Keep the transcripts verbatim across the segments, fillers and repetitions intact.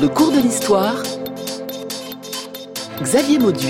Le cours de l'histoire, Xavier Mauduit.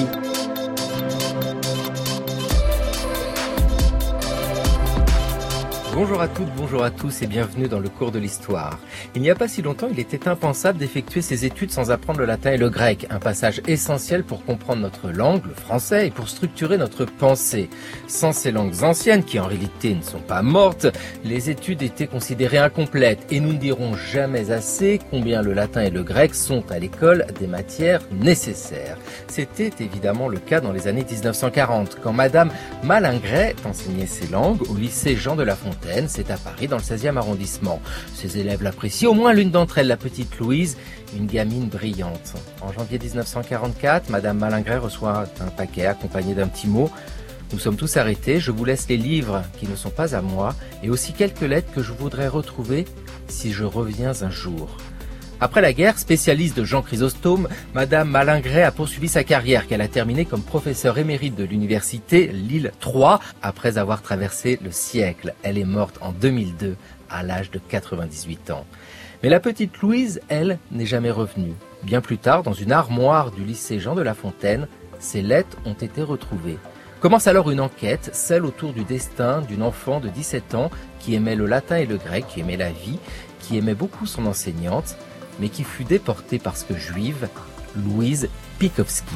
Bonjour à toutes, bonjour à tous et bienvenue dans le cours de l'histoire. Il n'y a pas si longtemps, il était impensable d'effectuer ses études sans apprendre le latin et le grec, un passage essentiel pour comprendre notre langue, le français, et pour structurer notre pensée. Sans ces langues anciennes, qui en réalité ne sont pas mortes, les études étaient considérées incomplètes et nous ne dirons jamais assez combien le latin et le grec sont à l'école des matières nécessaires. C'était évidemment le cas dans les années dix-neuf cent quarante, quand Madame Malingret enseignait ces langues au lycée Jean de La Fontaine. C'est à Paris, dans le seizième arrondissement. Ses élèves l'apprécient, au moins l'une d'entre elles, la petite Louise, une gamine brillante. En janvier dix-neuf cent quarante-quatre, Madame Malingret reçoit un paquet accompagné d'un petit mot. Nous sommes tous arrêtés, je vous laisse les livres qui ne sont pas à moi, et aussi quelques lettres que je voudrais retrouver si je reviens un jour. Après la guerre, spécialiste de Jean Chrysostome, Madame Malingret a poursuivi sa carrière qu'elle a terminée comme professeure émérite de l'université Lille trois après avoir traversé le siècle. Elle est morte en deux mille deux à l'âge de quatre-vingt-dix-huit ans. Mais la petite Louise, elle, n'est jamais revenue. Bien plus tard, dans une armoire du lycée Jean de La Fontaine, ses lettres ont été retrouvées. Commence alors une enquête, celle autour du destin d'une enfant de dix-sept ans qui aimait le latin et le grec, qui aimait la vie, qui aimait beaucoup son enseignante, mais qui fut déportée parce que juive, Louise Pikowski.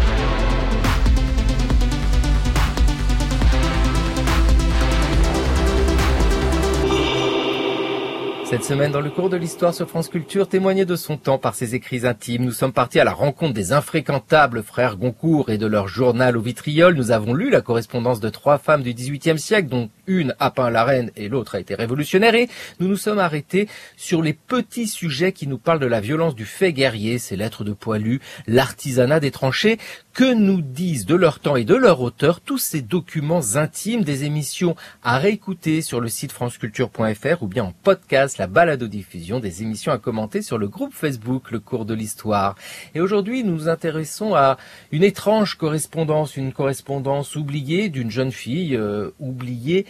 Cette semaine, dans le cours de l'histoire sur France Culture, témoigné de son temps par ses écrits intimes, nous sommes partis à la rencontre des infréquentables frères Goncourt et de leur journal au vitriol. Nous avons lu la correspondance de trois femmes du dix-huitième siècle, dont une a peint la reine et l'autre a été révolutionnaire. Et nous nous sommes arrêtés sur les petits sujets qui nous parlent de la violence du fait guerrier, ces lettres de poilus, l'artisanat des tranchées. Que nous disent de leur temps et de leur auteur tous ces documents intimes, des émissions à réécouter sur le site franceculture point f r ou bien en podcast, la balado-diffusion des émissions à commenter sur le groupe Facebook, le cours de l'histoire. Et aujourd'hui, nous nous intéressons à une étrange correspondance, une correspondance oubliée d'une jeune fille euh, oubliée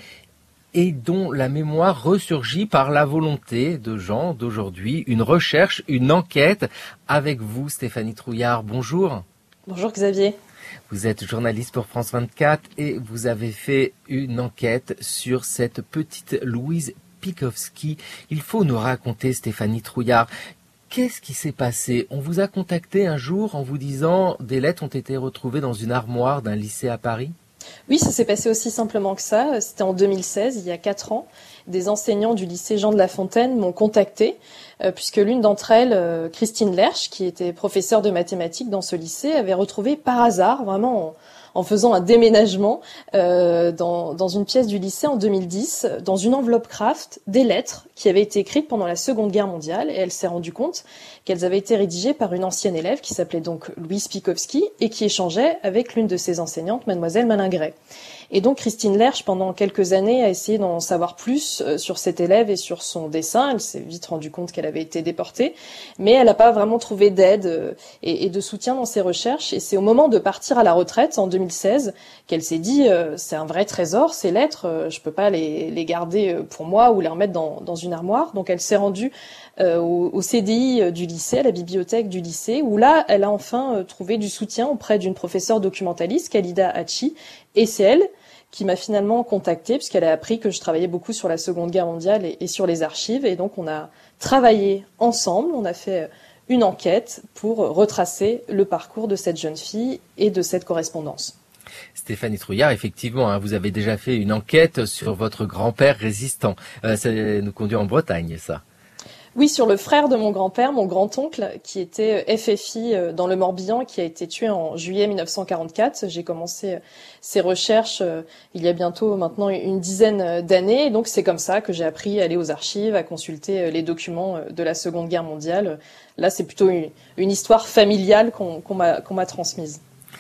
et dont la mémoire ressurgit par la volonté de gens d'aujourd'hui, une recherche, une enquête. Avec vous, Stéphanie Trouillard, bonjour. Bonjour Xavier. Vous êtes journaliste pour France vingt-quatre et vous avez fait une enquête sur cette petite Louise Pikowski. Il faut nous raconter, Stéphanie Trouillard, qu'est-ce qui s'est passé? On vous a contacté un jour en vous disant des lettres ont été retrouvées dans une armoire d'un lycée à Paris? Oui, ça s'est passé aussi simplement que ça. C'était en deux mille seize, il y a quatre ans. Des enseignants du lycée Jean de La Fontaine m'ont contacté, euh, puisque l'une d'entre elles, euh, Christine Lerche, qui était professeure de mathématiques dans ce lycée, avait retrouvé par hasard, vraiment en, en faisant un déménagement euh, dans, dans une pièce du lycée en deux mille dix, dans une enveloppe Kraft, des lettres qui avaient été écrites pendant la Seconde Guerre mondiale, et elle s'est rendue compte qu'elles avaient été rédigées par une ancienne élève qui s'appelait donc Louise Pikowski et qui échangeait avec l'une de ses enseignantes, Mademoiselle Malingret. Et donc Christine Lerche, pendant quelques années, a essayé d'en savoir plus sur cette élève et sur son dessin. Elle s'est vite rendue compte qu'elle avait été déportée, mais elle n'a pas vraiment trouvé d'aide et, et de soutien dans ses recherches. Et c'est au moment de partir à la retraite, en deux mille seize, qu'elle s'est dit euh, « c'est un vrai trésor, ces lettres, euh, je peux pas les, les garder pour moi ou les remettre dans, dans une armoire ». Donc elle s'est rendue euh, au, au C D I du lycée, à la bibliothèque du lycée, où là, elle a enfin euh, trouvé du soutien auprès d'une professeure documentaliste, Khalida Hachi, et c'est elle qui m'a finalement contactée, puisqu'elle a appris que je travaillais beaucoup sur la Seconde Guerre mondiale et, et sur les archives. Et donc, on a travaillé ensemble, on a fait une enquête pour retracer le parcours de cette jeune fille et de cette correspondance. Stéphanie Trouillard, effectivement, hein, vous avez déjà fait une enquête sur votre grand-père résistant. Euh, ça nous conduit en Bretagne, ça. Oui, sur le frère de mon grand-père, mon grand-oncle, qui était F F I dans le Morbihan, qui a été tué en juillet mille neuf cent quarante-quatre. J'ai commencé ces recherches il y a bientôt maintenant une dizaine d'années. Et donc, c'est comme ça que j'ai appris à aller aux archives, à consulter les documents de la Seconde Guerre mondiale. Là, c'est plutôt une, une histoire familiale qu'on, qu'on m'a, qu'on m'a transmise.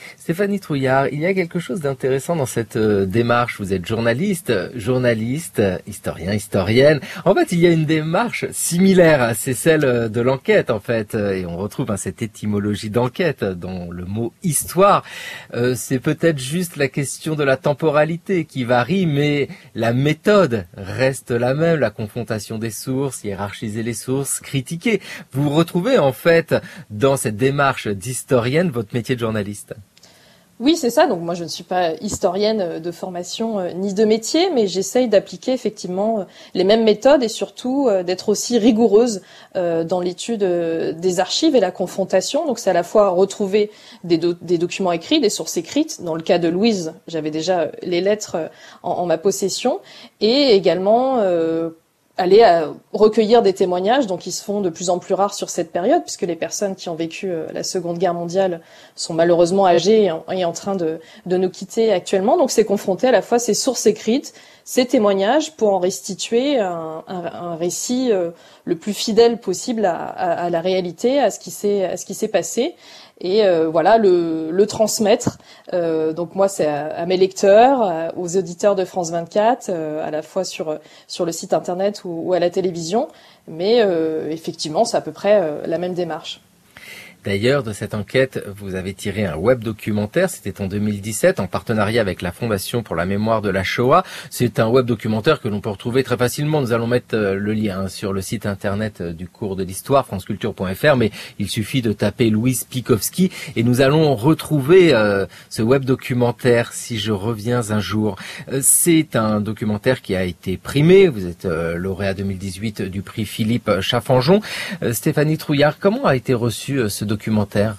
Stéphanie Trouillard, il y a quelque chose d'intéressant dans cette euh, démarche. Vous êtes journaliste, journaliste, historien, historienne. En fait, il y a une démarche similaire. C'est celle de l'enquête, en fait. Et on retrouve hein, cette étymologie d'enquête dans le mot histoire. Euh, c'est peut-être juste la question de la temporalité qui varie, mais la méthode reste la même. La confrontation des sources, hiérarchiser les sources, critiquer. Vous retrouvez, en fait, dans cette démarche d'historienne, votre métier de journaliste. Oui, c'est ça. Donc moi, je ne suis pas historienne de formation euh, ni de métier, mais j'essaye d'appliquer effectivement euh, les mêmes méthodes et surtout euh, d'être aussi rigoureuse euh, dans l'étude euh, des archives et la confrontation. Donc c'est à la fois retrouver des, do- des documents écrits, des sources écrites. Dans le cas de Louise, j'avais déjà les lettres euh, en, en ma possession, et également euh, aller à recueillir des témoignages, donc ils se font de plus en plus rares sur cette période, puisque les personnes qui ont vécu euh, la Seconde Guerre mondiale sont malheureusement âgées et en, et en train de, de nous quitter actuellement. Donc c'est confronter à la fois ces sources écrites, ces témoignages, pour en restituer un, un, un récit euh, le plus fidèle possible à, à, à la réalité, à ce qui s'est, à ce qui s'est passé. Et euh, voilà, le, le transmettre. Euh, donc moi, c'est à, à mes lecteurs, à, aux auditeurs de France vingt-quatre, euh, à la fois sur sur le site internet ou, ou à la télévision. Mais euh, effectivement, c'est à peu près euh, la même démarche. D'ailleurs, de cette enquête, vous avez tiré un web documentaire, c'était en deux mille dix-sept, en partenariat avec la Fondation pour la mémoire de la Shoah. C'est un web documentaire que l'on peut retrouver très facilement. Nous allons mettre le lien sur le site internet du cours de l'histoire, franceculture point f r, mais il suffit de taper Louise Pikowski et nous allons retrouver euh, ce web documentaire, Si je reviens un jour. Euh, c'est un documentaire qui a été primé. Vous êtes euh, lauréat deux mille dix-huit du prix Philippe Chaffanjon. Euh, Stéphanie Trouillard, comment a été reçu euh, ce documentaire?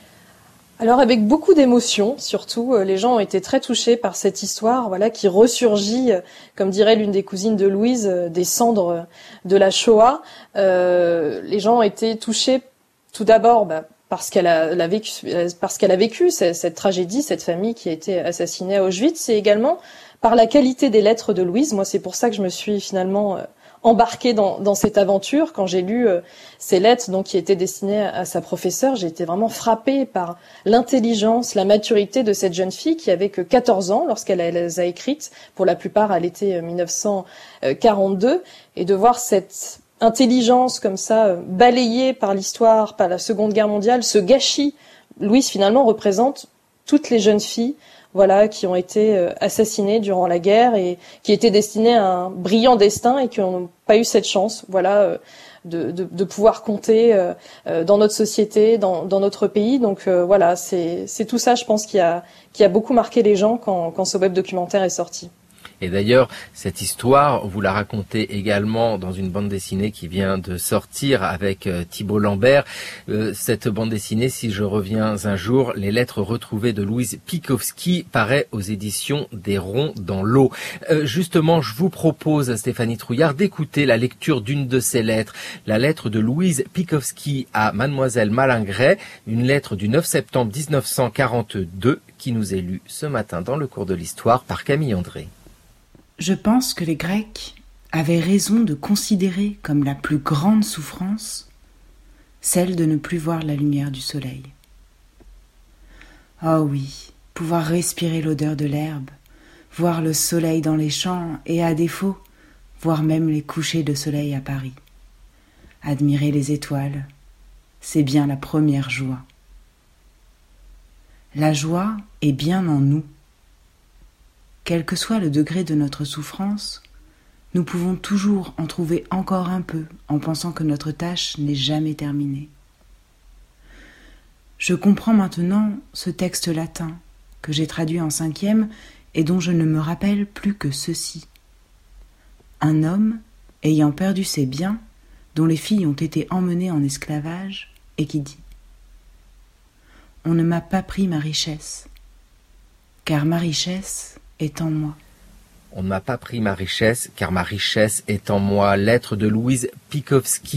Alors avec beaucoup d'émotion, surtout, les gens ont été très touchés par cette histoire, voilà, qui ressurgit, comme dirait l'une des cousines de Louise, des cendres de la Shoah. Euh, les gens ont été touchés tout d'abord bah, parce qu'elle a, a vécu, parce qu'elle a vécu cette, cette tragédie, cette famille qui a été assassinée à Auschwitz, et également par la qualité des lettres de Louise. Moi, c'est pour ça que je me suis finalement euh, embarquée dans, dans cette aventure. Quand j'ai lu euh, ces lettres, donc qui étaient destinées à, à sa professeure, j'ai été vraiment frappée par l'intelligence, la maturité de cette jeune fille qui avait que quatorze ans lorsqu'elle les a écrites, pour la plupart à l'été mille neuf cent quarante-deux, et de voir cette intelligence comme ça euh, balayée par l'histoire, par la Seconde Guerre mondiale, ce gâchis. Louise finalement représente toutes les jeunes filles, voilà, qui ont été euh, assassinées durant la guerre et qui étaient destinées à un brillant destin et qui n'ont pas eu cette chance, voilà, euh, de, de, de pouvoir compter euh, euh, dans notre société, dans, dans notre pays. Donc euh, voilà, c'est, c'est tout ça, je pense, qui a, qui a beaucoup marqué les gens quand, quand ce web documentaire est sorti. Et d'ailleurs, cette histoire, vous la racontez également dans une bande dessinée qui vient de sortir avec euh, Thibault Lambert. Euh, cette bande dessinée, Si je reviens un jour, les lettres retrouvées de Louise Pikowski, paraît aux éditions des Ronds dans l'eau. Euh, justement, je vous propose, Stéphanie Trouillard, d'écouter la lecture d'une de ces lettres, la lettre de Louise Pikowski à Mademoiselle Malingret, une lettre du neuf septembre dix-neuf cent quarante-deux qui nous est lue ce matin dans le cours de l'histoire par Camille André. Je pense que les Grecs avaient raison de considérer comme la plus grande souffrance celle de ne plus voir la lumière du soleil. Oh oui, pouvoir respirer l'odeur de l'herbe, voir le soleil dans les champs et, à défaut, voir même les couchers de soleil à Paris. Admirer les étoiles, c'est bien la première joie. La joie est bien en nous. Quel que soit le degré de notre souffrance, nous pouvons toujours en trouver encore un peu en pensant que notre tâche n'est jamais terminée. Je comprends maintenant ce texte latin que j'ai traduit en cinquième et dont je ne me rappelle plus que ceci. Un homme, ayant perdu ses biens, dont les filles ont été emmenées en esclavage, et qui dit « On ne m'a pas pris ma richesse, car ma richesse est en moi. » On ne m'a pas pris ma richesse, car ma richesse est en moi. Lettre de Louise Pikowski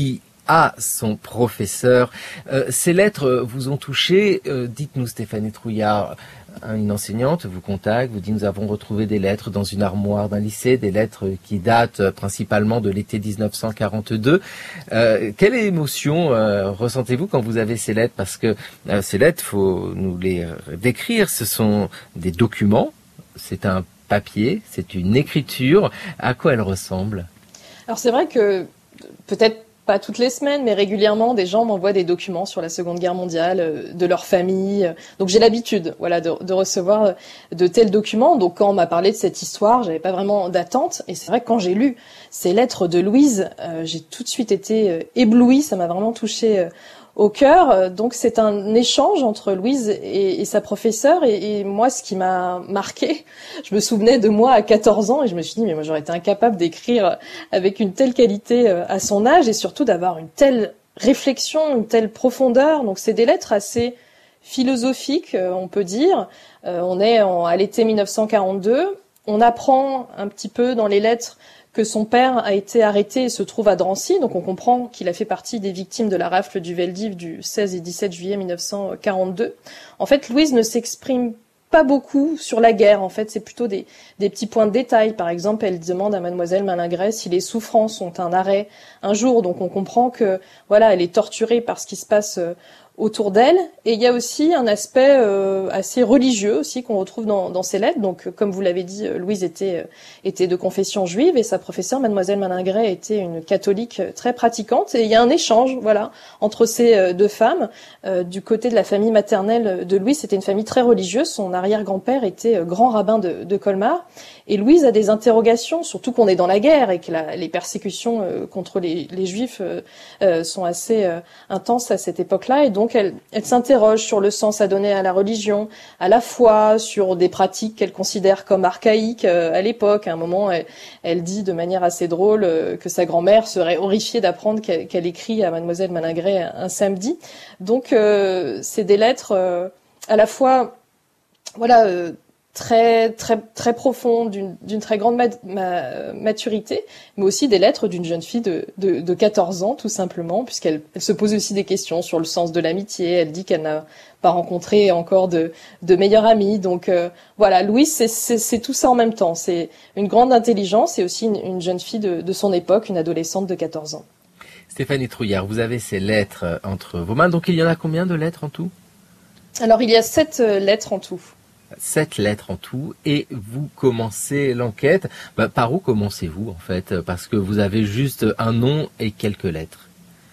à son professeur. Euh, ces lettres vous ont touché. Euh, dites-nous, Stéphanie Trouillard, une enseignante vous contacte, vous dit nous avons retrouvé des lettres dans une armoire d'un lycée, des lettres qui datent principalement de l'été dix-neuf cent quarante-deux. Euh, quelle émotion euh, ressentez-vous quand vous avez ces lettres? Parce que euh, ces lettres, faut nous les décrire. Ce sont des documents, c'est un papier, c'est une écriture. À quoi elles ressemblent? Alors c'est vrai que peut-être pas toutes les semaines, mais régulièrement, des gens m'envoient des documents sur la Seconde Guerre mondiale, euh, de leur famille. Donc j'ai l'habitude, voilà, de, de recevoir de tels documents. Donc quand on m'a parlé de cette histoire, j'avais pas vraiment d'attente. Et c'est vrai que quand j'ai lu ces lettres de Louise, euh, j'ai tout de suite été euh, éblouie. Ça m'a vraiment touchée euh, au cœur. Donc c'est un échange entre Louise et, et sa professeure. Et, et moi, ce qui m'a marqué, je me souvenais de moi à quatorze ans et je me suis dit, mais moi j'aurais été incapable d'écrire avec une telle qualité à son âge et surtout d'avoir une telle réflexion, une telle profondeur. Donc c'est des lettres assez philosophiques, on peut dire. Euh, on est en, à l'été mille neuf cent quarante-deux. On apprend un petit peu dans les lettres que son père a été arrêté et se trouve à Drancy, donc on comprend qu'il a fait partie des victimes de la rafle du Veldiv du seize et dix-sept juillet mille neuf cent quarante-deux. En fait, Louise ne s'exprime pas beaucoup sur la guerre, en fait, c'est plutôt des, des petits points de détail. Par exemple, elle demande à mademoiselle Malingret si les souffrances ont un arrêt un jour, donc on comprend que, voilà, elle est torturée par ce qui se passe euh, autour d'elle. Et il y a aussi un aspect euh, assez religieux aussi qu'on retrouve dans, dans ces lettres. Donc, comme vous l'avez dit, Louise était, euh, était de confession juive et sa professeure, mademoiselle Malingret, était une catholique très pratiquante. Et il y a un échange, voilà, entre ces euh, deux femmes. Euh, du côté de la famille maternelle de Louise, c'était une famille très religieuse. Son arrière-grand-père était euh, grand rabbin de, de Colmar. Et Louise a des interrogations, surtout qu'on est dans la guerre et que la, les persécutions euh, contre les, les juifs euh, euh, sont assez euh, intenses à cette époque-là. Et donc, elle, elle s'interroge sur le sens à donner à la religion, à la foi, sur des pratiques qu'elle considère comme archaïques euh, à l'époque. À un moment, elle, elle dit de manière assez drôle euh, que sa grand-mère serait horrifiée d'apprendre qu'elle, qu'elle écrit à mademoiselle Malingret un, un samedi. Donc, euh, c'est des lettres euh, à la fois, voilà, euh, très très très profondes, d'une, d'une très grande mat- ma- maturité, mais aussi des lettres d'une jeune fille de, de, de quatorze ans, tout simplement, puisqu'elle elle se pose aussi des questions sur le sens de l'amitié. Elle dit qu'elle n'a pas rencontré encore de, de meilleure amie. Donc euh, voilà, Louise, c'est, c'est, c'est tout ça en même temps. C'est une grande intelligence et aussi une, une jeune fille de, de son époque, une adolescente de quatorze ans. Stéphanie Trouillard, vous avez ces lettres entre vos mains. Donc il y en a combien de lettres en tout? Alors il y a sept euh, lettres en tout. Sept lettres en tout, et vous commencez l'enquête. Bah, par où commencez-vous en fait? Parce que vous avez juste un nom et quelques lettres.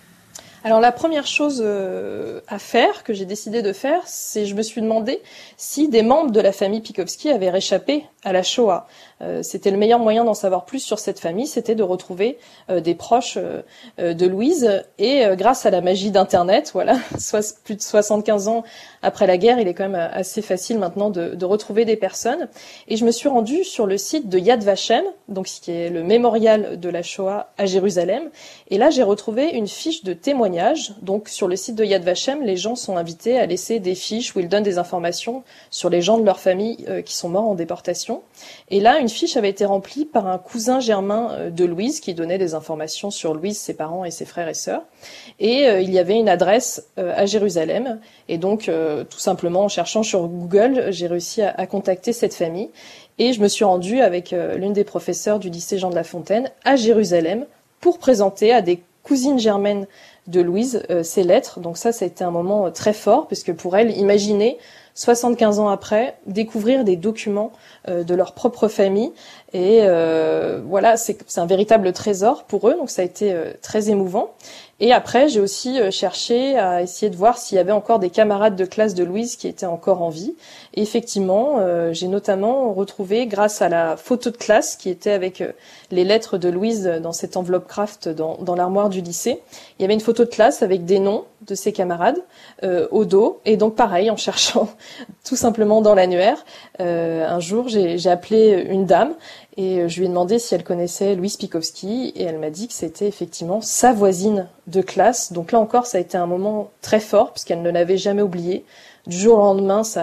Alors la première chose euh, à faire, que j'ai décidé de faire, c'est je me suis demandé si des membres de la famille Pikowski avaient réchappé à la Shoah. Euh, c'était le meilleur moyen d'en savoir plus sur cette famille, c'était de retrouver euh, des proches euh, de Louise. Et euh, grâce à la magie d'Internet, voilà, soit plus de soixante-quinze ans après la guerre, il est quand même assez facile maintenant de, de retrouver des personnes. Et je me suis rendue sur le site de Yad Vashem, donc ce qui est le mémorial de la Shoah à Jérusalem. Et là, j'ai retrouvé une fiche de témoignage. Donc sur le site de Yad Vashem, les gens sont invités à laisser des fiches où ils donnent des informations sur les gens de leur famille euh, qui sont morts en déportation. Et là, une fiche avait été remplie par un cousin germain de Louise qui donnait des informations sur Louise, ses parents et ses frères et sœurs. Et euh, il y avait une adresse euh, à Jérusalem. Et donc, euh, tout simplement, en cherchant sur Google, j'ai réussi à, à contacter cette famille. Et je me suis rendue avec euh, l'une des professeurs du lycée Jean de La Fontaine à Jérusalem pour présenter à des cousines germaines de Louise euh, ces lettres. Donc ça, ça a été un moment euh, très fort, puisque pour elle, imaginez, soixante-quinze ans après, découvrir des documents euh, de leur propre famille. Et euh, voilà, c'est, c'est un véritable trésor pour eux, donc ça a été euh, très émouvant. Et après, j'ai aussi euh, cherché à essayer de voir s'il y avait encore des camarades de classe de Louise qui étaient encore en vie. Et effectivement, euh, j'ai notamment retrouvé, grâce à la photo de classe qui était avec euh, les lettres de Louise dans cette enveloppe craft dans, dans l'armoire du lycée, il y avait une photo de classe avec des noms de ses camarades euh, au dos. Et donc pareil, en cherchant tout simplement dans l'annuaire, euh, un jour, j'ai, j'ai appelé une dame et je lui ai demandé si elle connaissait Louise Pikowski et elle m'a dit que c'était effectivement sa voisine de classe. Donc là encore, ça a été un moment très fort puisqu'elle ne l'avait jamais oublié. Du jour au lendemain, sa,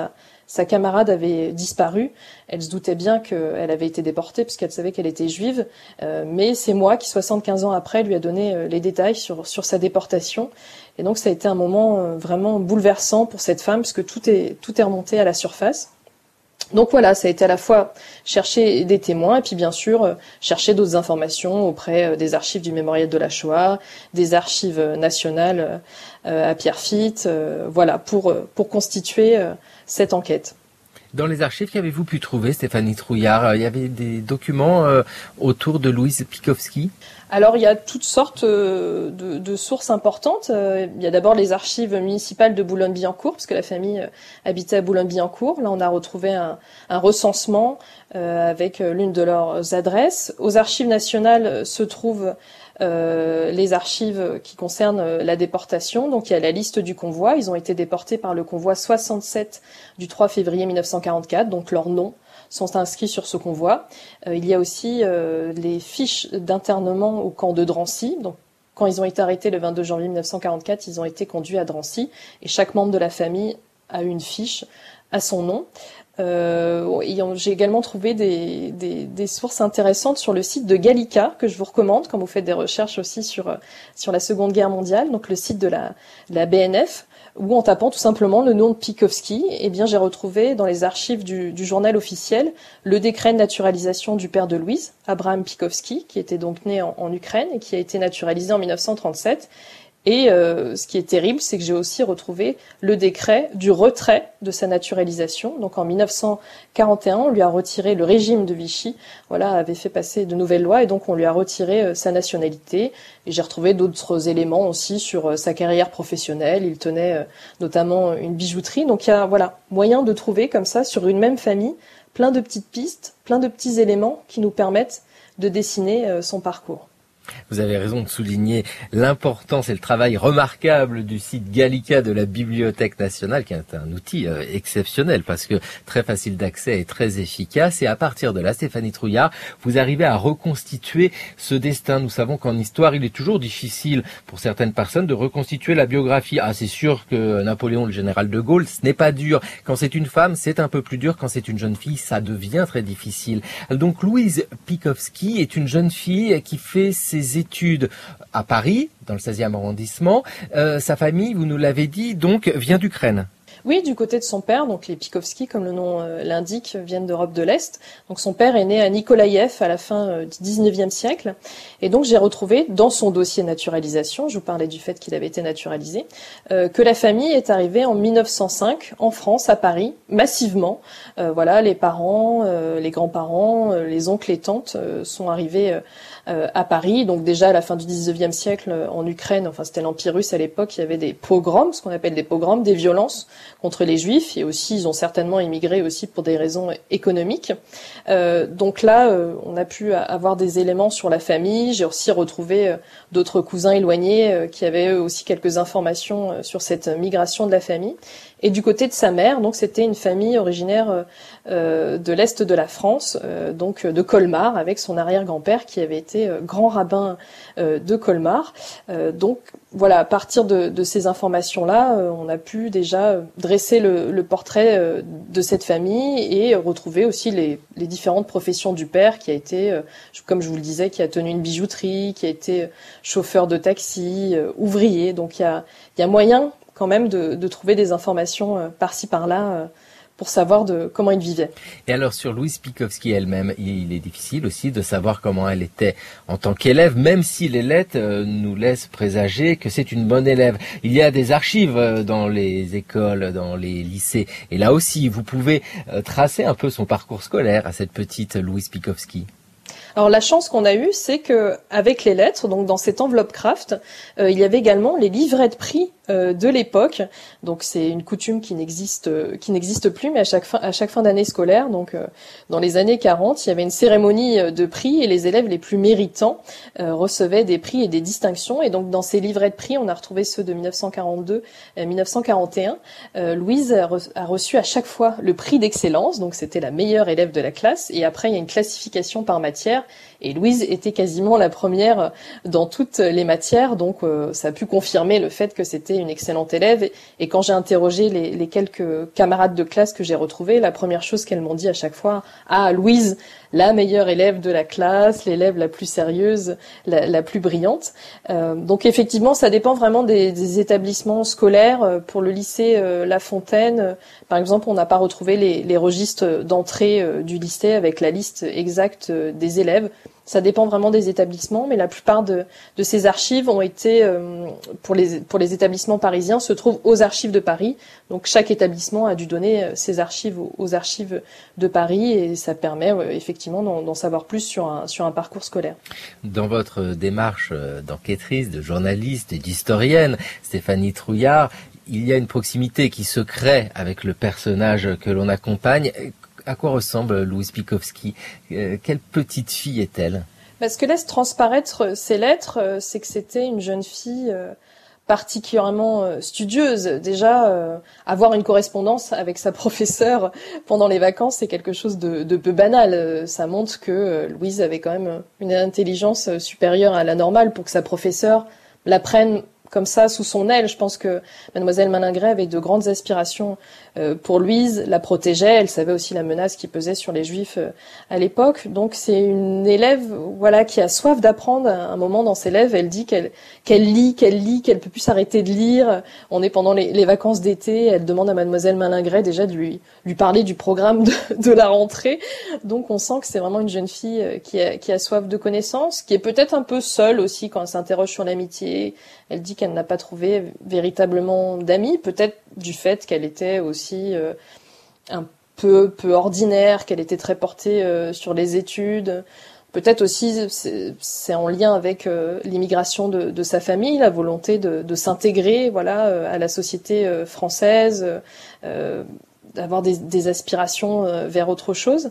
sa camarade avait disparu. Elle se doutait bien qu'elle avait été déportée puisqu'elle savait qu'elle était juive, euh, mais c'est moi qui, soixante-quinze ans après, lui a donné euh, les détails sur sur sa déportation. Et donc ça a été un moment euh, vraiment bouleversant pour cette femme puisque tout est tout est remonté à la surface. Donc voilà, ça a été à la fois chercher des témoins et puis bien sûr euh, chercher d'autres informations auprès euh, des archives du Mémorial de la Shoah, des archives euh, nationales euh, à Pierrefitte, euh, voilà, pour euh, pour constituer euh, cette enquête. Dans les archives, qu'avez-vous pu trouver, Stéphanie Trouillard? Il y avait des documents euh, autour de Louise Pikowski? Alors, il y a toutes sortes euh, de, de sources importantes. Euh, il y a d'abord les archives municipales de Boulogne-Billancourt, parce que la famille euh, habitait à Boulogne-Billancourt. Là, on a retrouvé un, un recensement euh, avec euh, l'une de leurs adresses. Aux archives nationales euh, se trouvent euh, les archives qui concernent euh, la déportation. Donc, il y a la liste du convoi. Ils ont été déportés par le convoi soixante-sept du trois février mille neuf cent quarante-quatre, donc leurs noms sont inscrits sur ce convoi. Euh, il y a aussi euh, les fiches d'internement au camp de Drancy. Donc, quand ils ont été arrêtés le vingt-deux janvier mille neuf cent quarante-quatre, ils ont été conduits à Drancy et chaque membre de la famille a eu une fiche à son nom. Euh, j'ai également trouvé des, des, des sources intéressantes sur le site de Gallica, que je vous recommande quand vous faites des recherches aussi sur, sur la Seconde Guerre mondiale, donc le site de la, de la B N F, où en tapant tout simplement le nom de Pikowski, eh bien j'ai retrouvé dans les archives du, du journal officiel le décret de naturalisation du père de Louise, Abraham Pikowski, qui était donc né en, en Ukraine et qui a été naturalisé en mille neuf cent trente-sept. Et euh, ce qui est terrible, c'est que j'ai aussi retrouvé le décret du retrait de sa naturalisation. Donc en mille neuf cent quarante et un, on lui a retiré, le régime de Vichy, voilà, avait fait passer de nouvelles lois et donc on lui a retiré euh, sa nationalité. Et j'ai retrouvé d'autres éléments aussi sur euh, sa carrière professionnelle. Il tenait euh, notamment une bijouterie. Donc il y a voilà moyen de trouver comme ça sur une même famille plein de petites pistes, plein de petits éléments qui nous permettent de dessiner euh, son parcours. Vous avez raison de souligner l'importance et le travail remarquable du site Gallica de la Bibliothèque nationale, qui est un outil euh, exceptionnel parce que très facile d'accès et très efficace. Et à partir de là, Stéphanie Trouillard, vous arrivez à reconstituer ce destin. Nous savons qu'en histoire, il est toujours difficile pour certaines personnes de reconstituer la biographie. Ah, c'est sûr que Napoléon, le général de Gaulle, ce n'est pas dur. Quand c'est une femme, c'est un peu plus dur. Quand c'est une jeune fille, ça devient très difficile. Donc Louise Pikowski est une jeune fille qui fait ses ses études à Paris, dans le seizième arrondissement. Euh, sa famille, vous nous l'avez dit, donc vient d'Ukraine. Oui, du côté de son père, donc les Pikowski, comme le nom euh, l'indique, viennent d'Europe de l'Est. Donc son père est né à Nikolaïev à la fin euh, du dix-neuvième siècle. Et donc j'ai retrouvé dans son dossier naturalisation, je vous parlais du fait qu'il avait été naturalisé, euh, que la famille est arrivée en mille neuf cent cinq en France, à Paris, massivement. Euh, voilà, les parents, euh, les grands-parents, euh, les oncles et tantes euh, sont arrivés euh, euh, à Paris. Donc déjà à la fin du dix-neuvième siècle euh, en Ukraine, enfin c'était l'Empire russe à l'époque, il y avait des pogroms, ce qu'on appelle des pogroms, des violences contre les Juifs, et aussi ils ont certainement immigré aussi pour des raisons économiques. Euh, donc là, euh, on a pu avoir des éléments sur la famille. J'ai aussi retrouvé euh, d'autres cousins éloignés euh, qui avaient eux aussi quelques informations euh, sur cette migration de la famille. Et du côté de sa mère, donc c'était une famille originaire euh, de l'est de la France, euh, donc de Colmar, avec son arrière-grand-père qui avait été euh, grand rabbin euh, de Colmar. Euh, donc voilà, à partir de, de ces informations-là, euh, on a pu déjà dresser le, le portrait euh, de cette famille et retrouver aussi les, les différentes professions du père, qui a été, euh, comme je vous le disais, qui a tenu une bijouterie, qui a été chauffeur de taxi, euh, ouvrier. Donc il y a, il y a moyen quand même de, de trouver des informations euh, par-ci par-là euh, pour savoir de comment il vivait. Et alors sur Louise Pikowski elle-même, il est difficile aussi de savoir comment elle était en tant qu'élève, même si les lettres euh, nous laissent présager que c'est une bonne élève. Il y a des archives euh, dans les écoles, dans les lycées, et là aussi vous pouvez euh, tracer un peu son parcours scolaire à cette petite Louise Pikowski. Alors la chance qu'on a eue, c'est que avec les lettres, donc dans cette enveloppe Kraft, euh, il y avait également les livrets de prix euh, de l'époque. Donc c'est une coutume qui n'existe euh, qui n'existe plus, mais à chaque fin à chaque fin d'année scolaire, donc euh, dans les années quarante, il y avait une cérémonie de prix et les élèves les plus méritants euh, recevaient des prix et des distinctions. Et donc dans ces livrets de prix, on a retrouvé ceux de mille neuf cent quarante-deux et mille neuf cent quarante et un. Euh, Louise a, re- a reçu à chaque fois le prix d'excellence, donc c'était la meilleure élève de la classe. Et après, il y a une classification par matière. Et Louise était quasiment la première dans toutes les matières, donc euh, ça a pu confirmer le fait que c'était été une excellente élève. Et, et quand j'ai interrogé les, les quelques camarades de classe que j'ai retrouvés, la première chose qu'elles m'ont dit à chaque fois, « Ah, Louise, la meilleure élève de la classe, l'élève la plus sérieuse, la, la plus brillante. Euh, » Donc effectivement, ça dépend vraiment des, des établissements scolaires. Pour le lycée euh, La Fontaine, euh, par exemple, on n'a pas retrouvé les, les registres d'entrée euh, du lycée avec la liste exacte euh, des élèves. Ça dépend vraiment des établissements, mais la plupart de, de ces archives ont été, euh, pour les pour les établissements parisiens, se trouvent aux archives de Paris. Donc chaque établissement a dû donner ses archives aux, aux archives de Paris, et ça permet euh, effectivement d'en, d'en savoir plus sur un sur un parcours scolaire. Dans votre démarche d'enquêtrice, de journaliste et d'historienne, Stéphanie Trouillard, il y a une proximité qui se crée avec le personnage que l'on accompagne. À quoi ressemble Louise Picowski ? euh, Quelle petite fille est-elle ? Bah, ce que laisse transparaître ces lettres, euh, c'est que c'était une jeune fille euh, particulièrement euh, studieuse. Déjà, euh, avoir une correspondance avec sa professeure pendant les vacances, c'est quelque chose de, de peu banal. Euh, ça montre que euh, Louise avait quand même une intelligence supérieure à la normale pour que sa professeure la prenne comme ça sous son aile. Je pense que mademoiselle Malingret avait de grandes aspirations euh, pour Louise, la protégeait, elle savait aussi la menace qui pesait sur les Juifs euh, à l'époque. Donc c'est une élève, voilà, qui a soif d'apprendre. À un moment dans ses lettres, elle dit qu'elle qu'elle lit, qu'elle lit, qu'elle peut plus s'arrêter de lire. On est pendant les, les vacances d'été, elle demande à mademoiselle Malingret déjà de lui lui parler du programme de, de la rentrée. Donc on sent que c'est vraiment une jeune fille qui a qui a soif de connaissances, qui est peut-être un peu seule aussi quand elle s'interroge sur l'amitié. Elle dit qu'elle n'a pas trouvé véritablement d'amis, peut-être du fait qu'elle était aussi euh, un peu peu ordinaire, qu'elle était très portée euh, sur les études. Peut-être aussi c'est, c'est en lien avec euh, l'immigration de, de sa famille, la volonté de, de s'intégrer, voilà, euh, à la société euh, française, euh, d'avoir des, des aspirations euh, vers autre chose.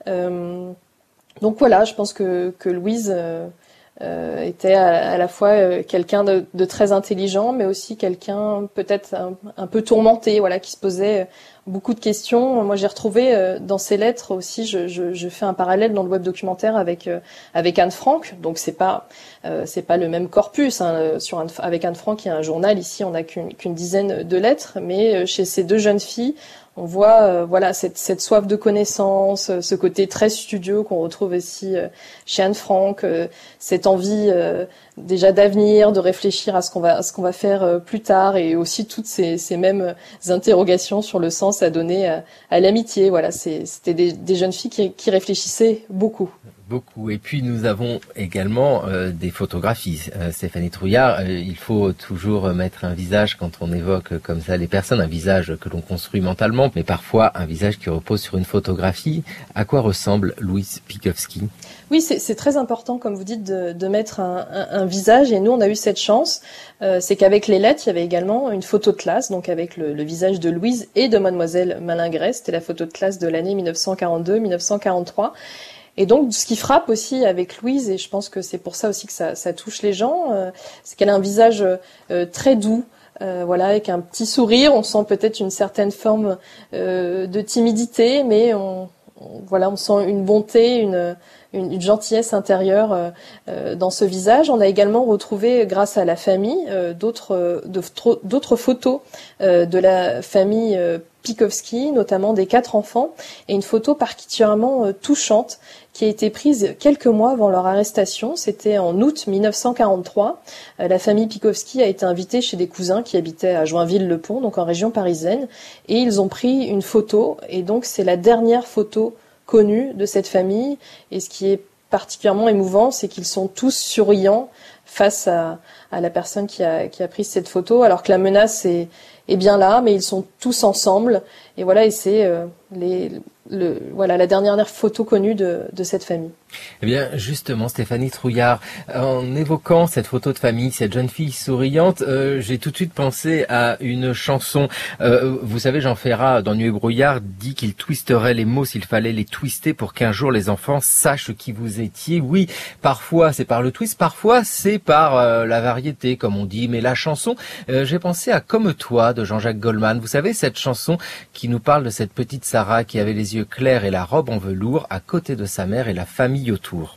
Euh, donc voilà, je pense que, que Louise euh, Euh, était à, à la fois euh, quelqu'un de, de très intelligent, mais aussi quelqu'un peut-être un, un peu tourmenté, voilà, qui se posait beaucoup de questions. Moi, j'ai retrouvé euh, dans ses lettres aussi, je, je, je fais un parallèle dans le web documentaire avec euh, avec Anne Frank. Donc c'est pas euh, c'est pas le même corpus. Hein. Sur Anne, avec Anne Frank, il y a un journal. Ici, on n'a qu'une, qu'une dizaine de lettres, mais euh, chez ces deux jeunes filles, on voit euh, voilà cette, cette soif de connaissance, euh, ce côté très studieux qu'on retrouve aussi euh, chez Anne Frank, euh, cette envie euh, déjà d'avenir, de réfléchir à ce qu'on va à ce qu'on va faire euh, plus tard, et aussi toutes ces, ces mêmes interrogations sur le sens à donner à, à l'amitié. Voilà, c'est, c'était des, des jeunes filles qui, qui réfléchissaient beaucoup. Beaucoup. Et puis nous avons également euh, des photographies. Euh, Stéphanie Trouillard, euh, il faut toujours mettre un visage quand on évoque euh, comme ça les personnes, un visage que l'on construit mentalement, mais parfois un visage qui repose sur une photographie. À quoi ressemble Louise Picowski ? Oui, c'est, c'est très important, comme vous dites, de, de mettre un, un, un visage. Et nous, on a eu cette chance, euh, c'est qu'avec les lettres, il y avait également une photo de classe, donc avec le, le visage de Louise et de mademoiselle Malingret. C'était la photo de classe de l'année dix-neuf cent quarante-deux dix-neuf cent quarante-trois. Et donc, ce qui frappe aussi avec Louise, et je pense que c'est pour ça aussi que ça, ça touche les gens, euh, c'est qu'elle a un visage euh, très doux, euh, voilà, avec un petit sourire. On sent peut-être une certaine forme euh, de timidité, mais on, on, voilà, on sent une bonté, une, une, une gentillesse intérieure euh, euh, dans ce visage. On a également retrouvé, grâce à la famille, euh, d'autres, euh, de, d'autres photos euh, de la famille euh, Picowski, notamment des quatre enfants, et une photo particulièrement euh, touchante qui a été prise quelques mois avant leur arrestation. C'était en août dix-neuf cent quarante-trois. Euh, la famille Picowski a été invitée chez des cousins qui habitaient à Joinville-le-Pont, donc en région parisienne, et ils ont pris une photo, et donc c'est la dernière photo connue de cette famille. Et ce qui est particulièrement émouvant, c'est qu'ils sont tous souriants face à, à la personne qui a, qui a pris cette photo, alors que la menace est, est bien là, mais ils sont tous ensemble. Et voilà, et c'est euh, les, le, voilà, la dernière photo connue de, de cette famille. Eh bien, justement, Stéphanie Trouillard, en évoquant cette photo de famille, cette jeune fille souriante, euh, j'ai tout de suite pensé à une chanson. Euh, vous savez, Jean Ferrat, dans Nuit et brouillard, dit qu'il twisterait les mots s'il fallait les twister pour qu'un jour les enfants sachent qui vous étiez. Oui, parfois c'est par le twist, parfois c'est par euh, la variété, comme on dit. Mais la chanson, euh, j'ai pensé à Comme toi de Jean-Jacques Goldman. Vous savez, cette chanson qui nous parle de cette petite Sarah qui avait les yeux clairs et la robe en velours à côté de sa mère et la famille autour.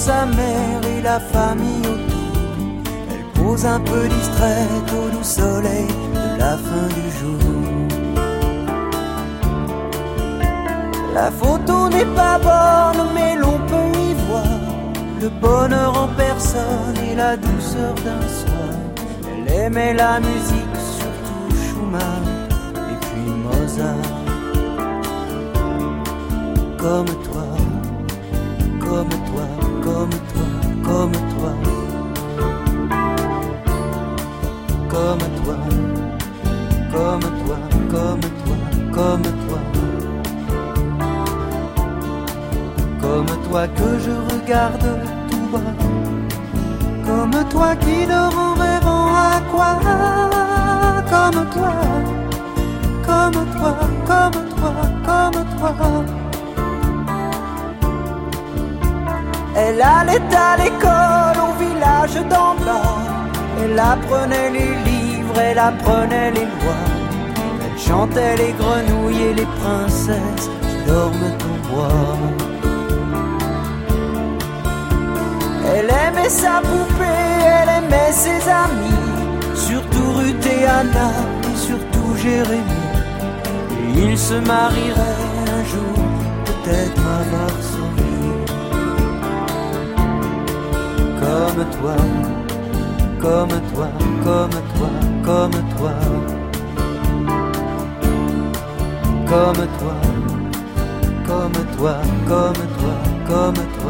sa mère et la famille autour. Elle pose un peu distraite au doux soleil de la fin du jour. La photo n'est pas bonne, mais l'on peut y voir le bonheur en personne et la douceur d'un soir. Elle aimait la musique, surtout Schumann et puis Mozart. Comme toi, comme toi, comme toi, comme toi. Comme toi, comme toi, comme toi, comme toi. Comme toi que je regarde tout bas. Comme toi qui dort en rêvant à quoi. Comme toi, comme toi, comme toi, comme toi. Elle allait à l'école au village d'en bas. Elle apprenait les livres, elle apprenait les lois. Elle chantait les grenouilles et les princesses qui dorment au bois. Elle aimait sa poupée, elle aimait ses amis, surtout Ruth et Anna, et surtout Jérémie. Et ils se marieraient un jour, peut-être à Varsovie. Comme toi, comme toi, comme toi, comme toi. Comme toi, comme toi, comme toi, comme toi.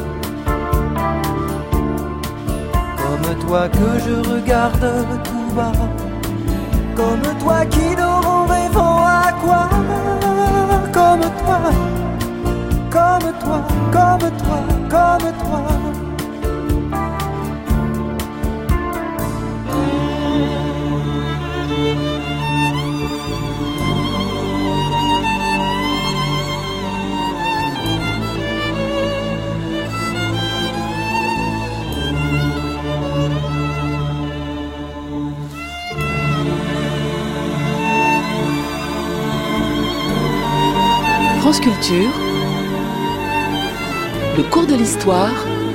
Comme toi que je regarde tout bas. Comme toi qui dort en rêvant à quoi. Comme toi, comme toi, comme toi, comme toi. France Culture, le cours de l'histoire,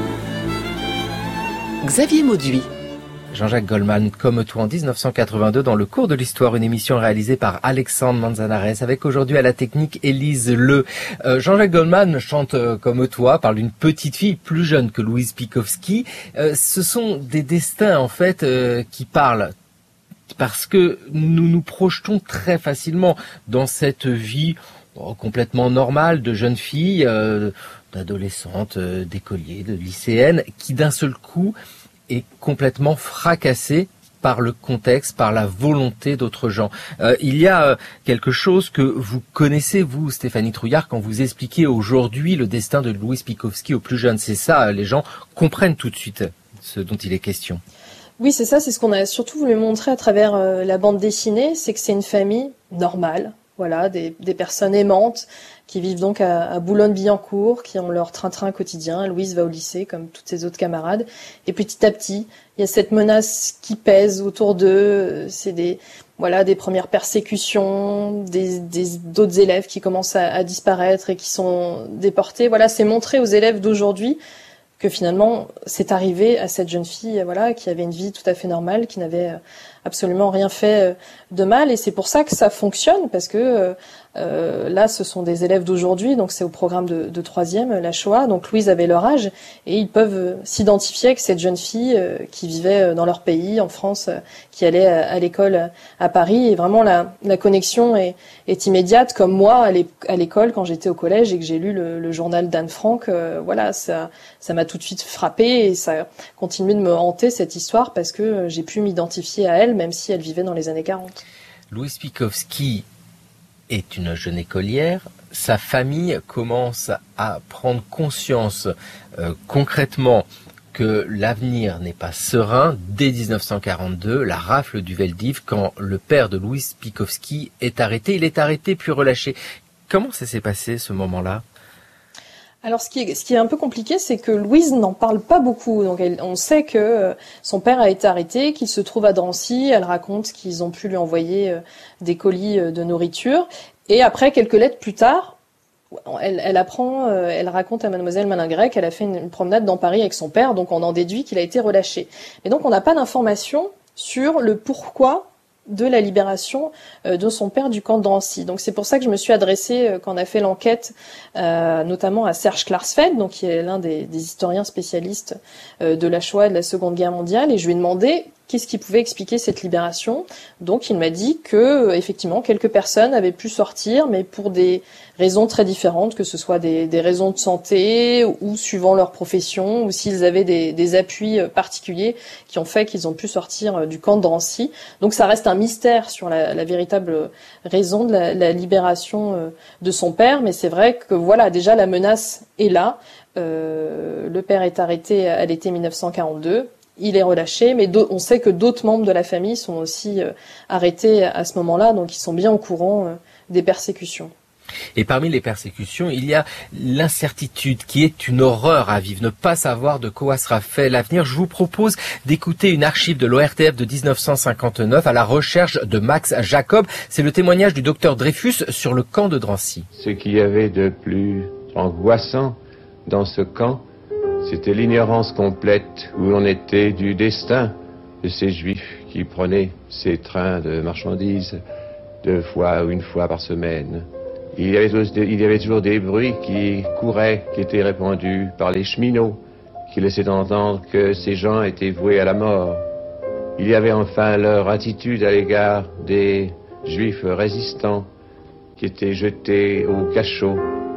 Xavier Mauduit. Jean-Jacques Goldman, comme toi en dix-neuf cent quatre-vingt-deux, dans le cours de l'histoire, une émission réalisée par Alexandre Manzanares, avec aujourd'hui à la technique Élise Le. Euh, Jean-Jacques Goldman chante euh, comme toi, parle d'une petite fille plus jeune que Louise Pikowski. Euh, ce sont des destins en fait euh, qui parlent, parce que nous nous projetons très facilement dans cette vie Bon, complètement normale de jeunes filles, euh, d'adolescentes, euh, d'écoliers, de lycéennes, qui d'un seul coup est complètement fracassée par le contexte, par la volonté d'autres gens. Euh, il y a euh, quelque chose que vous connaissez, vous, Stéphanie Trouillard, quand vous expliquez aujourd'hui le destin de Louise Pikowski aux plus jeunes. C'est ça, les gens comprennent tout de suite ce dont il est question. Oui, c'est ça, c'est ce qu'on a surtout voulu montrer à travers euh, la bande dessinée, c'est que c'est une famille normale. Voilà, des, des personnes aimantes qui vivent donc à, à Boulogne-Billancourt, qui ont leur train-train quotidien. Louise va au lycée comme toutes ses autres camarades. Et petit à petit, il y a cette menace qui pèse autour d'eux. C'est des, voilà, des premières persécutions, des, des, d'autres élèves qui commencent à, à disparaître et qui sont déportés. Voilà, c'est montrer aux élèves d'aujourd'hui que finalement, c'est arrivé à cette jeune fille, voilà, qui avait une vie tout à fait normale, qui n'avait absolument rien fait de mal. Et c'est pour ça que ça fonctionne, parce que euh, là, ce sont des élèves d'aujourd'hui, donc c'est au programme de, de troisième, la Shoah. Donc Louise avait leur âge, et ils peuvent s'identifier avec cette jeune fille euh, qui vivait dans leur pays, en France, euh, qui allait à, à l'école à Paris. Et vraiment, la, la connexion est, est immédiate, comme moi à l'école quand j'étais au collège et que j'ai lu le, le journal d'Anne Frank. Euh, voilà, ça, ça m'a tout de suite frappée et ça continue de me hanter, cette histoire, parce que j'ai pu m'identifier à elle, même si elle vivait dans les années quarante. Louise Pikowski est une jeune écolière. Sa famille commence à prendre conscience euh, concrètement que l'avenir n'est pas serein dès dix-neuf cent quarante-deux, la rafle du Veldiv, quand le père de Louise Pikowski est arrêté. Il est arrêté puis relâché. Comment ça s'est passé ce moment-là ? Alors, ce qui est, ce qui est un peu compliqué, c'est que Louise n'en parle pas beaucoup. Donc, elle, on sait que euh, son père a été arrêté, qu'il se trouve à Drancy. Elle raconte qu'ils ont pu lui envoyer euh, des colis euh, de nourriture. Et après, quelques lettres plus tard, Elle, elle apprend, euh, elle raconte à Mademoiselle Malingret qu'elle a fait une, une promenade dans Paris avec son père, donc on en déduit qu'il a été relâché. Mais donc on n'a pas d'informations sur le pourquoi de la libération euh, de son père du camp de Drancy. Donc c'est pour ça que je me suis adressée, euh, quand on a fait l'enquête, euh, notamment à Serge Klarsfeld, donc qui est l'un des, des historiens spécialistes euh, de la Shoah et de la Seconde Guerre mondiale, et je lui ai demandé qu'est-ce qui pouvait expliquer cette libération. Donc il m'a dit que euh, effectivement quelques personnes avaient pu sortir, mais pour des raisons très différentes, que ce soit des, des raisons de santé ou suivant leur profession, ou s'ils avaient des, des appuis particuliers qui ont fait qu'ils ont pu sortir du camp de Drancy. Donc ça reste un mystère sur la, la véritable raison de la, la libération de son père, mais c'est vrai que voilà, déjà la menace est là. Euh, le père est arrêté à l'été mille neuf cent quarante-deux. Il est relâché, mais on sait que d'autres membres de la famille sont aussi euh, arrêtés à ce moment-là, donc ils sont bien au courant euh, des persécutions. Et parmi les persécutions, il y a l'incertitude qui est une horreur à vivre, ne pas savoir de quoi sera fait l'avenir. Je vous propose d'écouter une archive de l'O R T F de dix-neuf cent cinquante-neuf à la recherche de Max Jacob. C'est le témoignage du docteur Dreyfus sur le camp de Drancy. Ce qu'il y avait de plus angoissant dans ce camp, c'était l'ignorance complète où l'on était du destin de ces juifs qui prenaient ces trains de marchandises deux fois ou une fois par semaine. Il y, avait, il y avait toujours des bruits qui couraient, qui étaient répandus par les cheminots, qui laissaient entendre que ces gens étaient voués à la mort. Il y avait enfin leur attitude à l'égard des juifs résistants, qui étaient jetés au cachot,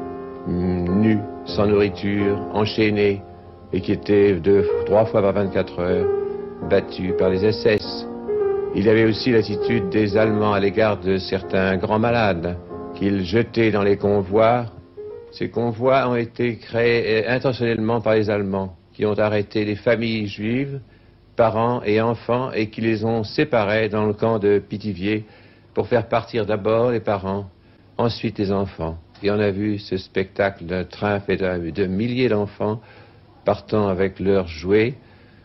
nus, sans nourriture, enchaînés, et qui étaient deux, trois fois par vingt-quatre heures battus par les S S. Il y avait aussi l'attitude des Allemands à l'égard de certains grands malades, qu'ils jetaient dans les convois. Ces convois ont été créés intentionnellement par les Allemands, qui ont arrêté les familles juives, parents et enfants, et qui les ont séparés dans le camp de Pithiviers pour faire partir d'abord les parents, ensuite les enfants. Et on a vu ce spectacle d'un train fait de, de milliers d'enfants partant avec leurs jouets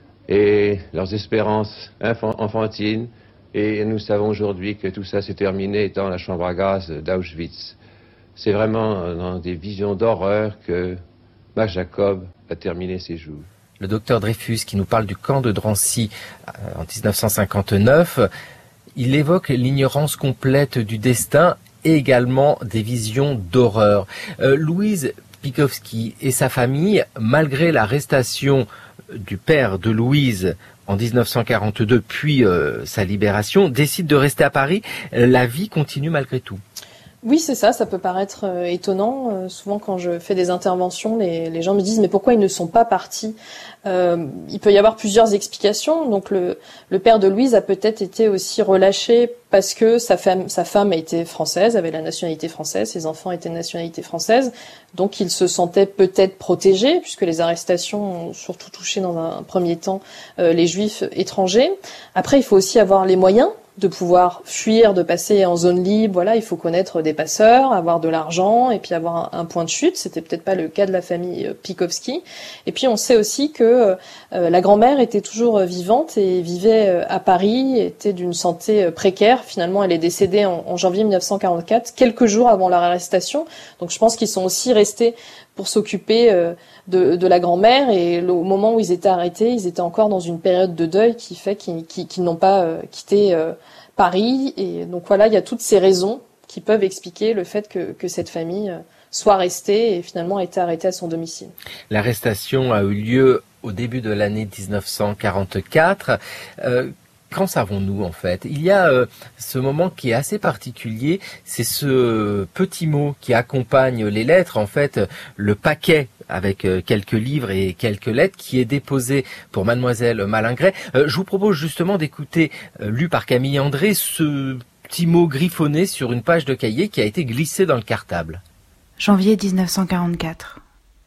et leurs espérances enfantines. Et nous savons aujourd'hui que tout ça s'est terminé dans la chambre à gaz d'Auschwitz. C'est vraiment dans des visions d'horreur que Max Jacob a terminé ses jours. Le docteur Dreyfus qui nous parle du camp de Drancy en dix-neuf cent cinquante-neuf, il évoque l'ignorance complète du destin et également des visions d'horreur. Euh, Louise Pikowski et sa famille, malgré l'arrestation du père de Louise en dix-neuf cent quarante-deux, puis euh, sa libération, décide de rester à Paris. La vie continue malgré tout. Oui, c'est ça, ça peut paraître euh, étonnant. Euh, souvent, quand je fais des interventions, les, les gens me disent « mais pourquoi ils ne sont pas partis ?» euh, Il peut y avoir plusieurs explications. Donc, le, le père de Louise a peut-être été aussi relâché parce que sa femme, sa femme était française, avait la nationalité française, ses enfants étaient de nationalité française. Donc, il se sentait peut-être protégé, puisque les arrestations ont surtout touché dans un premier temps euh, les juifs étrangers. Après, il faut aussi avoir les moyens de pouvoir fuir, de passer en zone libre. Voilà, il faut connaître des passeurs, avoir de l'argent et puis avoir un, un point de chute. C'était peut-être pas le cas de la famille euh, Pikowski. Et puis on sait aussi que euh, la grand-mère était toujours vivante et vivait euh, à Paris, était d'une santé euh, précaire. Finalement, elle est décédée en, en janvier mille neuf cent quarante-quatre, quelques jours avant leur arrestation. Donc je pense qu'ils sont aussi restés pour s'occuper euh, de, de la grand-mère. Et le, au moment où ils étaient arrêtés, ils étaient encore dans une période de deuil qui fait qu'ils, qu'ils, qu'ils n'ont pas euh, quitté euh, Paris. Et donc voilà, il y a toutes ces raisons qui peuvent expliquer le fait que, que cette famille soit restée et finalement a été arrêtée à son domicile. L'arrestation a eu lieu au début de l'année dix-neuf cent quarante-quatre. Euh, Qu'en savons-nous en fait? Il y a euh, ce moment qui est assez particulier, c'est ce petit mot qui accompagne les lettres, en fait le paquet avec euh, quelques livres et quelques lettres qui est déposé pour Mademoiselle Malingret. Euh, je vous propose justement d'écouter, euh, lu par Camille André, ce petit mot griffonné sur une page de cahier qui a été glissé dans le cartable. Janvier dix-neuf cent quarante-quatre.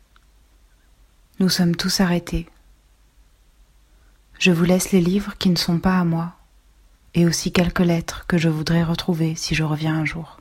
Nous sommes tous arrêtés. Je vous laisse les livres qui ne sont pas à moi, et aussi quelques lettres que je voudrais retrouver si je reviens un jour.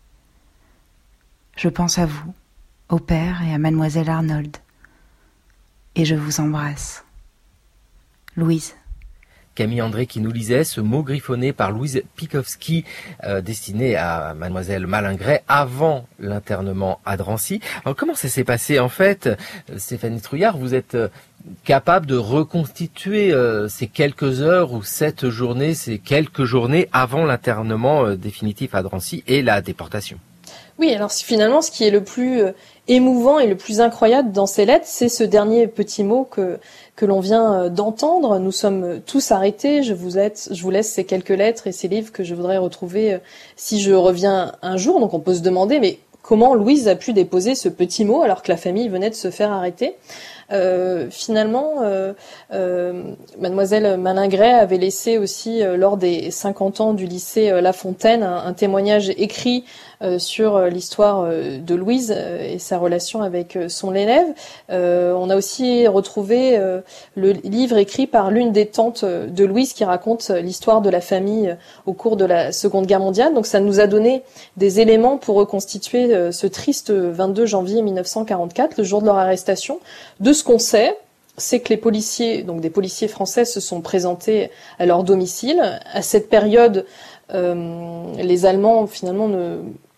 Je pense à vous, au père et à mademoiselle Arnold, et je vous embrasse. Louise. Camille André qui nous lisait ce mot griffonné par Louise Pikowski, euh, destiné à mademoiselle Malingret avant l'internement à Drancy. Alors comment ça s'est passé en fait, Stéphanie Trouillard, vous êtes capable de reconstituer euh, ces quelques heures ou cette journée, ces quelques journées avant l'internement euh, définitif à Drancy et la déportation? Oui, alors finalement, ce qui est le plus émouvant et le plus incroyable dans ces lettres, c'est ce dernier petit mot que que l'on vient d'entendre. Nous sommes tous arrêtés. Je vous laisse, je vous laisse ces quelques lettres et ces livres que je voudrais retrouver si je reviens un jour. Donc on peut se demander, mais comment Louise a pu déposer ce petit mot alors que la famille venait de se faire arrêter? Euh, finalement, euh, euh, mademoiselle Malingret avait laissé aussi, euh, lors des cinquante ans du lycée euh, La Fontaine, un, un témoignage écrit euh, sur euh, l'histoire euh, de Louise euh, et sa relation avec euh, son élève. Euh, on a aussi retrouvé euh, le livre écrit par l'une des tantes de Louise qui raconte l'histoire de la famille euh, au cours de la Seconde Guerre mondiale. Donc ça nous a donné des éléments pour reconstituer euh, ce triste vingt-deux janvier mille neuf cent quarante-quatre, le jour de leur arrestation. De ce qu'on sait, c'est que les policiers, donc des policiers français, se sont présentés à leur domicile. À cette période, euh, les Allemands finalement ne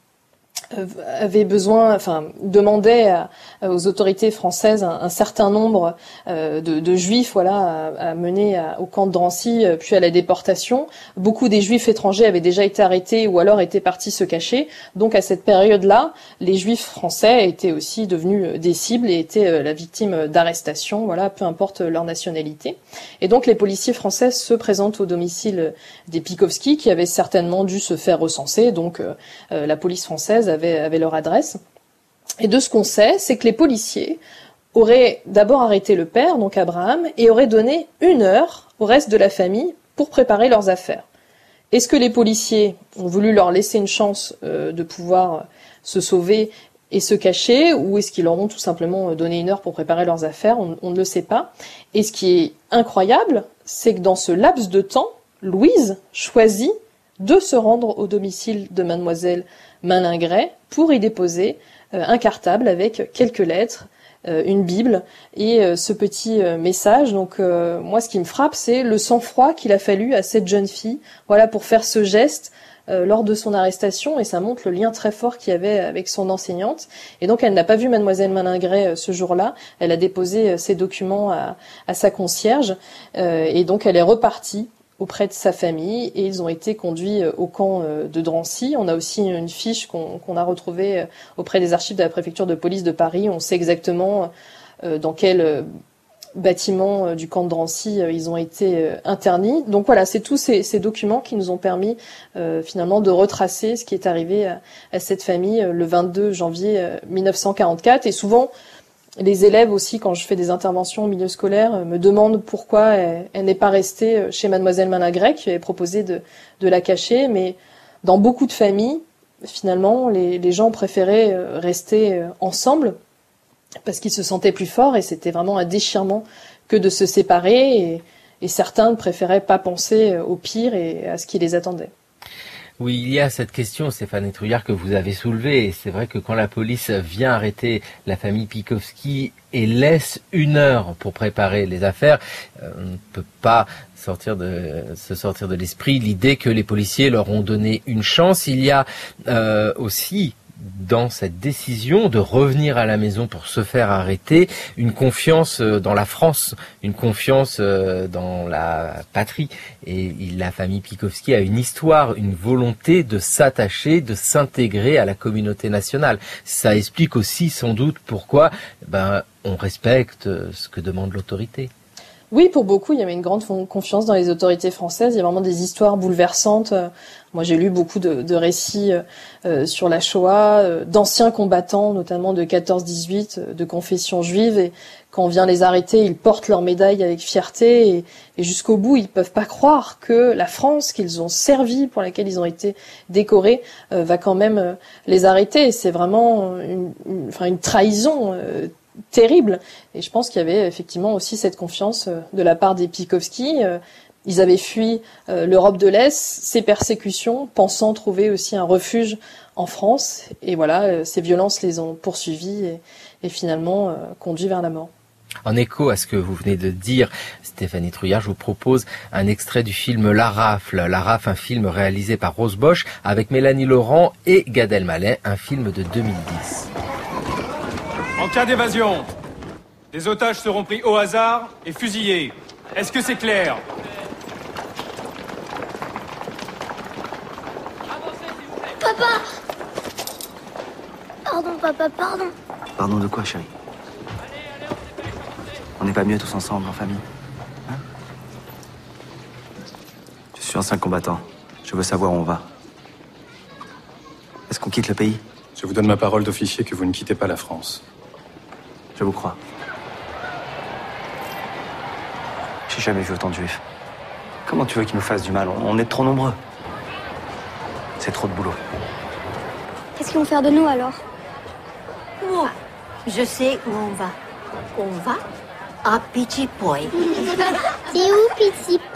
avaient besoin, enfin demandaient à, aux autorités françaises un, un certain nombre euh, de, de juifs, voilà, à, à mener à, au camp de Drancy, puis à la déportation. Beaucoup des juifs étrangers avaient déjà été arrêtés ou alors étaient partis se cacher. Donc à cette période-là, les juifs français étaient aussi devenus des cibles et étaient euh, la victime d'arrestations, voilà, peu importe leur nationalité. Et donc les policiers français se présentent au domicile des Pikowski, qui avaient certainement dû se faire recenser. Donc euh, euh, la police française avait avaient leur adresse. Et de ce qu'on sait, c'est que les policiers auraient d'abord arrêté le père, donc Abraham, et auraient donné une heure au reste de la famille pour préparer leurs affaires. Est-ce que les policiers ont voulu leur laisser une chance euh, de pouvoir se sauver et se cacher, ou est-ce qu'ils leur ont tout simplement donné une heure pour préparer leurs affaires? On, on ne le sait pas. Et ce qui est incroyable, c'est que dans ce laps de temps, Louise choisit de se rendre au domicile de mademoiselle Malingret pour y déposer euh, un cartable avec quelques lettres, euh, une Bible et euh, ce petit euh, message. Donc euh, moi, ce qui me frappe, c'est le sang-froid qu'il a fallu à cette jeune fille, voilà, pour faire ce geste euh, lors de son arrestation, et ça montre le lien très fort qu'il y avait avec son enseignante. Et donc elle n'a pas vu mademoiselle Malingret euh, ce jour-là. Elle a déposé euh, ses documents à, à sa concierge euh, et donc elle est repartie auprès de sa famille, et ils ont été conduits au camp de Drancy. On a aussi une fiche qu'on, qu'on a retrouvée auprès des archives de la préfecture de police de Paris. On sait exactement dans quel bâtiment du camp de Drancy ils ont été internis. Donc voilà, c'est tous ces, ces documents qui nous ont permis euh, finalement de retracer ce qui est arrivé à, à cette famille le vingt-deux janvier mille neuf cent quarante-quatre. Et souvent, les élèves aussi, quand je fais des interventions au milieu scolaire, me demandent pourquoi elle, elle n'est pas restée chez mademoiselle Malingret, qui avait proposé de, de la cacher. Mais dans beaucoup de familles, finalement, les, les gens préféraient rester ensemble parce qu'ils se sentaient plus forts, et c'était vraiment un déchirement que de se séparer. Et, et certains ne préféraient pas penser au pire et à ce qui les attendait. Oui, il y a cette question, Stéphanie Trouillard, que vous avez soulevée. Et c'est vrai que quand la police vient arrêter la famille Pikowski et laisse une heure pour préparer les affaires, euh, on ne peut pas sortir de, se sortir de l'esprit l'idée que les policiers leur ont donné une chance. Il y a euh, aussi, dans cette décision de revenir à la maison pour se faire arrêter, une confiance dans la France, une confiance dans la patrie. Et la famille Pikowski a une histoire, une volonté de s'attacher, de s'intégrer à la communauté nationale. Ça explique aussi sans doute pourquoi ben, on respecte ce que demande l'autorité. Oui, pour beaucoup, il y avait une grande confiance dans les autorités françaises. Il y a vraiment des histoires bouleversantes. Moi, j'ai lu beaucoup de, de récits euh, sur la Shoah, euh, d'anciens combattants, notamment de quatorze dix-huit, euh, de confession juive. Et quand on vient les arrêter, ils portent leur médaille avec fierté. Et, et jusqu'au bout, ils peuvent pas croire que la France, qu'ils ont servi, pour laquelle ils ont été décorés, euh, va quand même euh, les arrêter. Et c'est vraiment une, une, enfin, une trahison euh, terrible. Et je pense qu'il y avait effectivement aussi cette confiance de la part des Pikowski. Ils avaient fui l'Europe de l'Est, ces persécutions, pensant trouver aussi un refuge en France. Et voilà, ces violences les ont poursuivis et, et finalement conduits vers la mort. En écho à ce que vous venez de dire, Stéphanie Trouillard, je vous propose un extrait du film La Rafle. La Rafle, un film réalisé par Rose Bosch avec Mélanie Laurent et Gad Elmaleh, un film de deux mille dix. En cas d'évasion, des otages seront pris au hasard et fusillés. Est-ce que c'est clair ? Papa ! Pardon, papa, pardon. Pardon de quoi, chérie ? On n'est pas mieux tous ensemble, en famille, hein ? Je suis ancien combattant. Je veux savoir où on va. Est-ce qu'on quitte le pays ? Je vous donne ma parole d'officier que vous ne quittez pas la France. Je vous crois. J'ai jamais vu autant de juifs. Comment tu veux qu'ils nous fassent du mal ? On est trop nombreux. C'est trop de boulot. Qu'est-ce qu'ils vont faire de nous alors ? Moi, je sais où on va. On va à Pichipoy. C'est où Pichipoy ?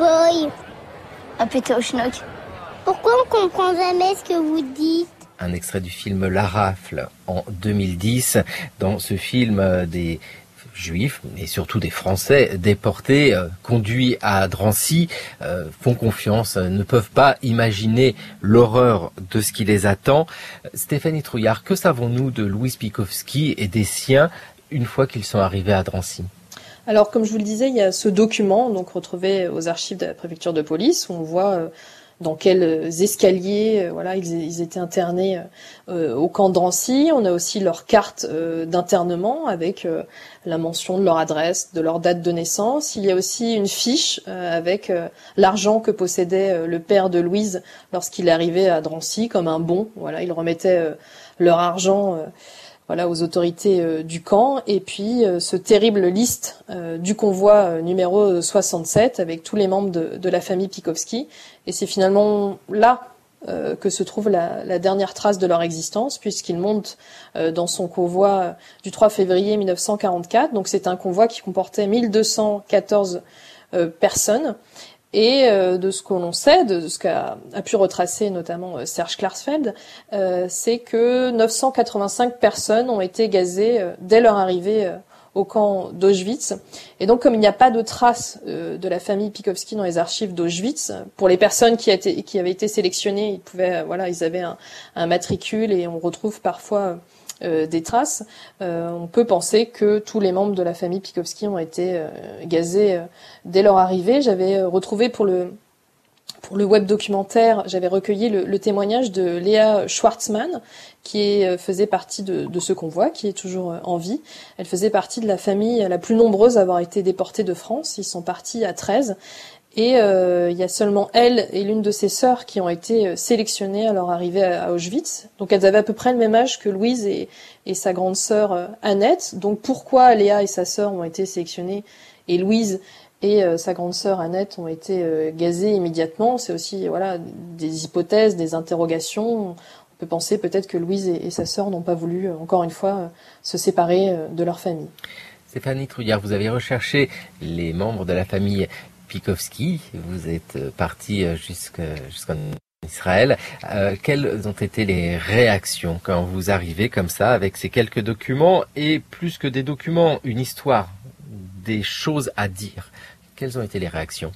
À Pétochnock. Pourquoi on comprend jamais ce que vous dites ? Un extrait du film La Rafle en deux mille dix. Dans ce film, des Juifs, et surtout des Français déportés, euh, conduits à Drancy, euh, font confiance, euh, ne peuvent pas imaginer l'horreur de ce qui les attend. Stéphanie Trouillard, que savons-nous de Louis Pikowski et des siens une fois qu'ils sont arrivés à Drancy ? Alors, comme je vous le disais, il y a ce document, donc retrouvé aux archives de la préfecture de police, où on voit euh, dans quels escaliers, euh, voilà, ils, ils étaient internés euh, au camp de Drancy. On a aussi leur carte euh, d'internement avec euh, la mention de leur adresse, de leur date de naissance. Il y a aussi une fiche euh, avec euh, l'argent que possédait euh, le père de Louise lorsqu'il est arrivé à Drancy comme un bon. Voilà, ils remettaient euh, leur argent euh, voilà, aux autorités euh, du camp, et puis euh, ce terrible liste euh, du convoi euh, numéro soixante-sept avec tous les membres de, de la famille Pikowski, et c'est finalement là euh, que se trouve la, la dernière trace de leur existence, puisqu'ils montent euh, dans son convoi du trois février mille neuf cent quarante-quatre, donc c'est un convoi qui comportait mille deux cent quatorze euh, personnes. Et euh, de ce que l'on sait, de ce qu'a a pu retracer notamment euh, Serge Klarsfeld, euh, c'est que neuf cent quatre-vingt-cinq personnes ont été gazées euh, dès leur arrivée euh, au camp d'Auschwitz. Et donc, comme il n'y a pas de traces euh, de la famille Pikowski dans les archives d'Auschwitz, pour les personnes qui, a été, qui avaient été sélectionnées, ils pouvaient, euh, voilà, ils avaient un, un matricule, et on retrouve parfois euh, Euh, des traces, euh, on peut penser que tous les membres de la famille Pikowski ont été euh, gazés euh, dès leur arrivée. J'avais euh, retrouvé pour le pour le web documentaire, j'avais recueilli le, le témoignage de Léa Schwartzmann, qui est, euh, faisait partie de, de ce convoi, qui est toujours euh, en vie. Elle faisait partie de la famille la plus nombreuse à avoir été déportée de France. Ils sont partis à treize. Et euh, il y a seulement elle et l'une de ses sœurs qui ont été sélectionnées à leur arrivée à Auschwitz. Donc elles avaient à peu près le même âge que Louise et, et sa grande sœur euh, Annette. Donc pourquoi Léa et sa sœur ont été sélectionnées et Louise et euh, sa grande sœur Annette ont été euh, gazées immédiatement ? C'est aussi voilà des hypothèses, des interrogations. On peut penser peut-être que Louise et, et sa sœur n'ont pas voulu, encore une fois, euh, se séparer euh, de leur famille. Stéphanie Trouillard, vous avez recherché les membres de la famille Pikowski, vous êtes parti jusqu'à, jusqu'en Israël. Euh, quelles ont été les réactions quand vous arrivez comme ça avec ces quelques documents et plus que des documents, une histoire, des choses à dire? Quelles ont été les réactions?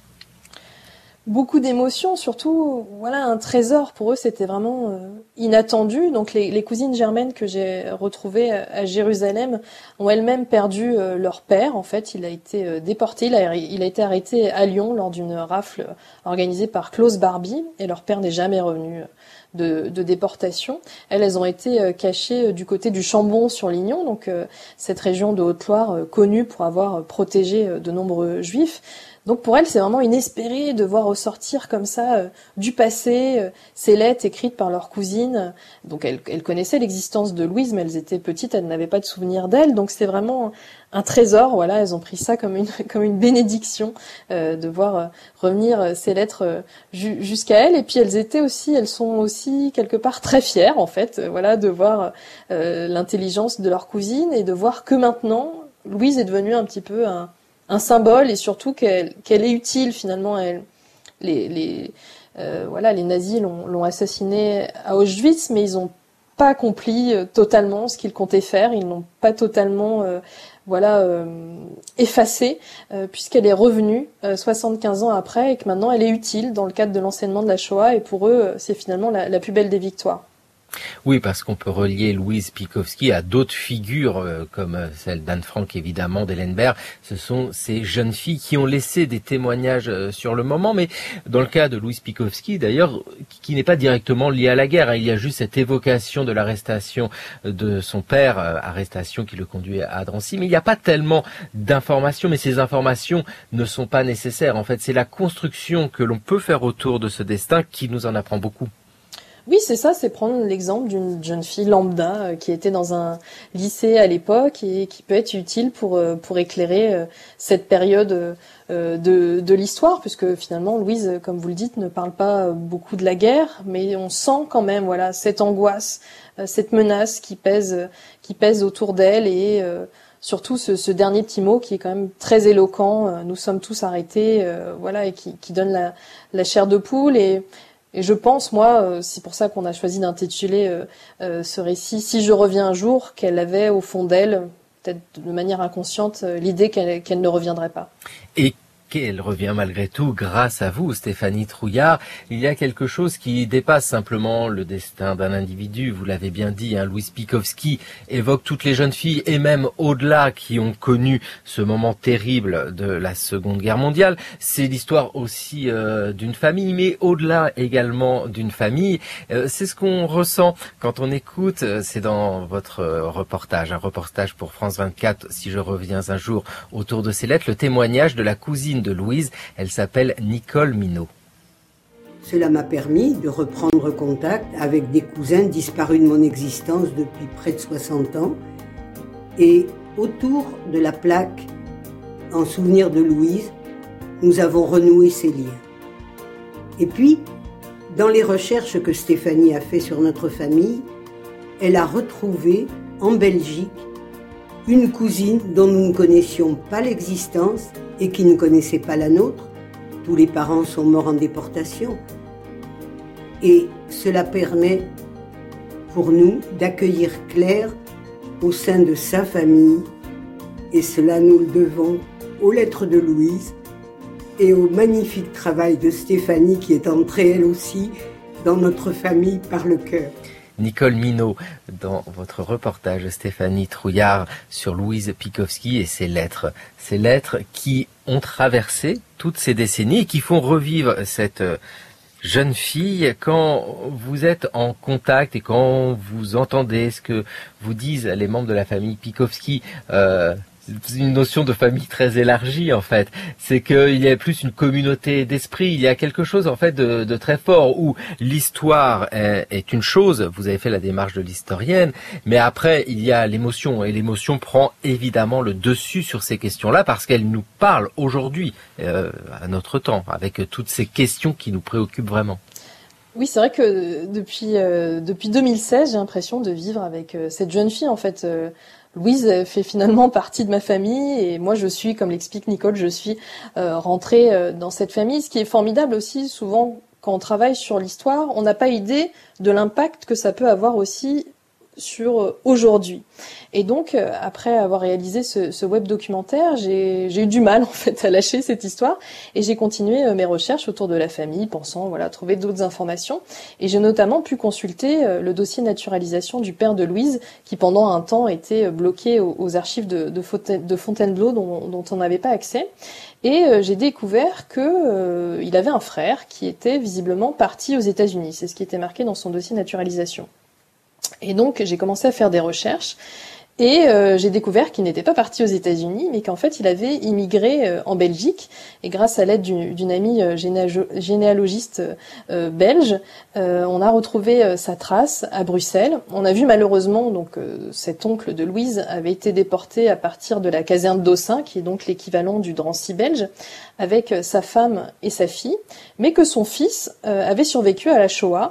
Beaucoup d'émotions, surtout, voilà, un trésor pour eux, c'était vraiment euh, inattendu. Donc les, les cousines germaines que j'ai retrouvées à, à Jérusalem ont elles-mêmes perdu euh, leur père. En fait, il a été euh, déporté, il a, il a été arrêté à Lyon lors d'une rafle organisée par Klaus Barbie, et leur père n'est jamais revenu de, de déportation. Elles, elles ont été euh, cachées euh, du côté du Chambon-sur-Lignon, donc euh, cette région de Haute-Loire euh, connue pour avoir euh, protégé euh, de nombreux juifs. Donc pour elle, c'est vraiment inespéré de voir ressortir comme ça euh, du passé euh, ces lettres écrites par leur cousine. Donc elles, elles connaissaient l'existence de Louise, mais elles étaient petites, elles n'avaient pas de souvenir d'elle. Donc c'est vraiment un trésor. Voilà, elles ont pris ça comme une comme une bénédiction euh, de voir euh, revenir ces lettres euh, ju- jusqu'à elles. Et puis elles étaient aussi, elles sont aussi quelque part très fières en fait. Euh, voilà, de voir euh, l'intelligence de leur cousine et de voir que maintenant Louise est devenue un petit peu un un symbole, et surtout qu'elle, qu'elle est utile finalement. Elle, les, les, euh, voilà, les nazis l'ont, l'ont assassinée à Auschwitz, mais ils ont pas accompli euh, totalement ce qu'ils comptaient faire, ils n'ont pas totalement euh, voilà euh, effacé, euh, puisqu'elle est revenue euh, soixante-quinze ans après et que maintenant elle est utile dans le cadre de l'enseignement de la Shoah, et pour eux c'est finalement la, la plus belle des victoires. Oui, parce qu'on peut relier Louise Pikowski à d'autres figures, euh, comme celle d'Anne Frank, évidemment, d'Hélène Baird. Ce sont ces jeunes filles qui ont laissé des témoignages euh, sur le moment, mais dans le cas de Louise Pikowski, d'ailleurs, qui, qui n'est pas directement lié à la guerre, hein, il y a juste cette évocation de l'arrestation de son père, euh, arrestation qui le conduit à Drancy, mais il n'y a pas tellement d'informations, mais ces informations ne sont pas nécessaires. En fait, c'est la construction que l'on peut faire autour de ce destin qui nous en apprend beaucoup. Oui, c'est ça, c'est prendre l'exemple d'une jeune fille lambda euh, qui était dans un lycée à l'époque et qui peut être utile pour euh, pour éclairer euh, cette période euh, de de l'histoire, puisque finalement Louise, comme vous le dites, ne parle pas beaucoup de la guerre, mais on sent quand même voilà cette angoisse, euh, cette menace qui pèse qui pèse autour d'elle, et euh, surtout ce, ce dernier petit mot qui est quand même très éloquent, euh, nous sommes tous arrêtés, euh, voilà, et qui qui donne la la chair de poule. et Et je pense, moi, euh, c'est pour ça qu'on a choisi d'intituler euh, euh, ce récit « Si je reviens un jour », qu'elle avait au fond d'elle, peut-être de manière inconsciente, euh, l'idée qu'elle, qu'elle ne reviendrait pas. Et qu'elle revient malgré tout grâce à vous, Stéphanie Trouillard. Il y a quelque chose qui dépasse simplement le destin d'un individu. Vous l'avez bien dit, hein, Louise Pikowski évoque toutes les jeunes filles et même au-delà qui ont connu ce moment terrible de la Seconde Guerre mondiale. C'est l'histoire aussi euh, d'une famille, mais au-delà également d'une famille. Euh, c'est ce qu'on ressent quand on écoute, c'est dans votre reportage, un reportage pour France vingt-quatre, Si je reviens un jour, autour de ces lettres, le témoignage de la cousine de Louise. Elle s'appelle Nicole Minot. Cela m'a permis de reprendre contact avec des cousins disparus de mon existence depuis près de soixante ans. Et autour de la plaque, en souvenir de Louise, nous avons renoué ces liens. Et puis, dans les recherches que Stéphanie a fait sur notre famille, elle a retrouvé en Belgique une cousine dont nous ne connaissions pas l'existence et qui ne connaissait pas la nôtre. Tous les parents sont morts en déportation. Et cela permet pour nous d'accueillir Claire au sein de sa famille. Et cela, nous le devons aux lettres de Louise et au magnifique travail de Stéphanie qui est entrée elle aussi dans notre famille par le cœur. Nicole Minot, dans votre reportage, Stéphanie Trouillard, sur Louise Pikowski et ses lettres. Ces lettres qui ont traversé toutes ces décennies et qui font revivre cette jeune fille. Quand vous êtes en contact et quand vous entendez ce que vous disent les membres de la famille Pikowski, euh, une notion de famille très élargie en fait, c'est qu'il y a plus une communauté d'esprit, il y a quelque chose en fait de, de très fort où l'histoire est, est une chose, vous avez fait la démarche de l'historienne, mais après il y a l'émotion et l'émotion prend évidemment le dessus sur ces questions-là parce qu'elle nous parle aujourd'hui euh, à notre temps avec toutes ces questions qui nous préoccupent vraiment. Oui, c'est vrai que depuis euh, depuis deux mille seize, j'ai l'impression de vivre avec euh, cette jeune fille en fait. Euh, Louise fait finalement partie de ma famille et moi je suis, comme l'explique Nicole, je suis euh, rentrée euh, dans cette famille. Ce qui est formidable aussi, souvent quand on travaille sur l'histoire, on n'a pas idée de l'impact que ça peut avoir aussi sur euh, aujourd'hui. Et donc, euh, après avoir réalisé ce, ce web documentaire, j'ai, j'ai eu du mal en fait à lâcher cette histoire et j'ai continué euh, mes recherches autour de la famille, pensant voilà trouver d'autres informations. Et j'ai notamment pu consulter euh, le dossier naturalisation du père de Louise, qui pendant un temps était bloqué aux, aux archives de, de, Fontaine, de Fontainebleau, dont, dont on n'avait pas accès. Et euh, j'ai découvert que euh, il avait un frère qui était visiblement parti aux États-Unis. C'est ce qui était marqué dans son dossier naturalisation. Et donc, j'ai commencé à faire des recherches et euh, j'ai découvert qu'il n'était pas parti aux États-Unis, mais qu'en fait, il avait immigré euh, en Belgique. Et grâce à l'aide d'une, d'une amie euh, généalo- généalogiste euh, belge, euh, on a retrouvé euh, sa trace à Bruxelles. On a vu malheureusement, donc, euh, cet oncle de Louise avait été déporté à partir de la caserne d'Aussin, qui est donc l'équivalent du Drancy belge, avec euh, sa femme et sa fille, mais que son fils euh, avait survécu à la Shoah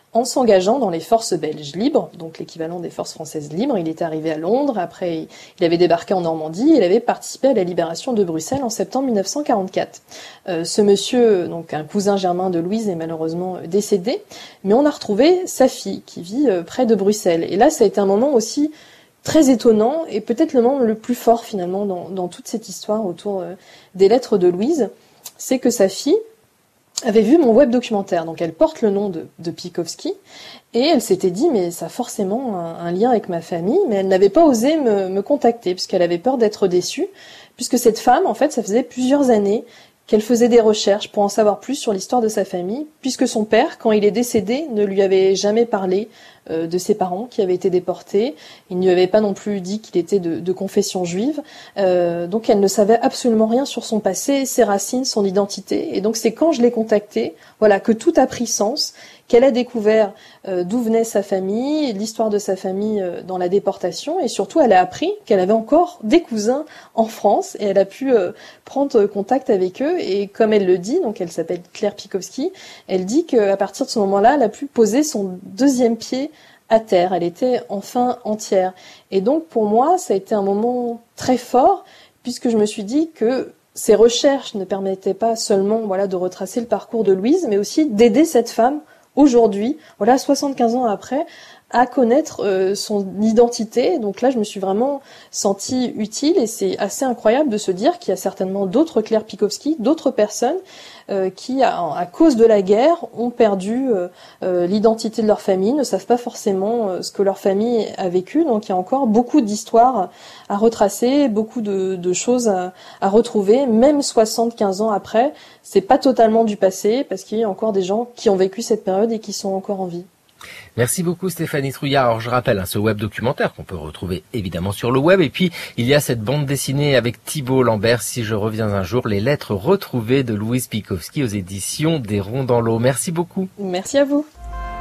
en s'engageant dans les forces belges libres, donc l'équivalent des forces françaises libres. Il était arrivé à Londres, après il avait débarqué en Normandie, il avait participé à la libération de Bruxelles en septembre mille neuf cent quarante-quatre. Euh, ce monsieur, donc un cousin germain de Louise, est malheureusement décédé, mais on a retrouvé sa fille qui vit euh, près de Bruxelles. Et là, ça a été un moment aussi très étonnant et peut-être le moment le plus fort finalement dans, dans toute cette histoire autour euh, des lettres de Louise, c'est que sa fille avait vu mon web documentaire, donc elle porte le nom de, de Pikowski, et elle s'était dit mais ça a forcément un, un lien avec ma famille, mais elle n'avait pas osé me, me contacter puisqu'elle avait peur d'être déçue, puisque cette femme, en fait, ça faisait plusieurs années qu'elle faisait des recherches pour en savoir plus sur l'histoire de sa famille, puisque son père, quand il est décédé, ne lui avait jamais parlé euh, de ses parents qui avaient été déportés. Il ne lui avait pas non plus dit qu'il était de, de confession juive. Euh, donc elle ne savait absolument rien sur son passé, ses racines, son identité. Et donc c'est quand je l'ai contactée, voilà, que tout a pris sens, qu'elle a découvert euh, d'où venait sa famille, l'histoire de sa famille euh, dans la déportation, et surtout elle a appris qu'elle avait encore des cousins en France, et elle a pu euh, prendre contact avec eux, et comme elle le dit, donc elle s'appelle Claire Pikowski, elle dit qu'à partir de ce moment-là, elle a pu poser son deuxième pied à terre, elle était enfin entière. Et donc pour moi, ça a été un moment très fort, puisque je me suis dit que ces recherches ne permettaient pas seulement voilà, de retracer le parcours de Louise, mais aussi d'aider cette femme aujourd'hui, voilà, soixante-quinze ans après, à connaître euh, son identité. Donc là, je me suis vraiment sentie utile et c'est assez incroyable de se dire qu'il y a certainement d'autres Claire Pikowski, d'autres personnes euh, qui, à, à cause de la guerre, ont perdu euh, euh, l'identité de leur famille, ne savent pas forcément euh, ce que leur famille a vécu. Donc il y a encore beaucoup d'histoires à retracer, beaucoup de, de choses à, à retrouver, même soixante-quinze ans après. C'est pas totalement du passé parce qu'il y a encore des gens qui ont vécu cette période et qui sont encore en vie. Merci beaucoup Stéphanie Trouillard. Alors je rappelle hein, ce web documentaire qu'on peut retrouver évidemment sur le web, et puis il y a cette bande dessinée avec Thibault Lambert, Si je reviens un jour, les lettres retrouvées de Louise Pikowski aux éditions des Ronds dans l'eau. Merci beaucoup. Merci à vous.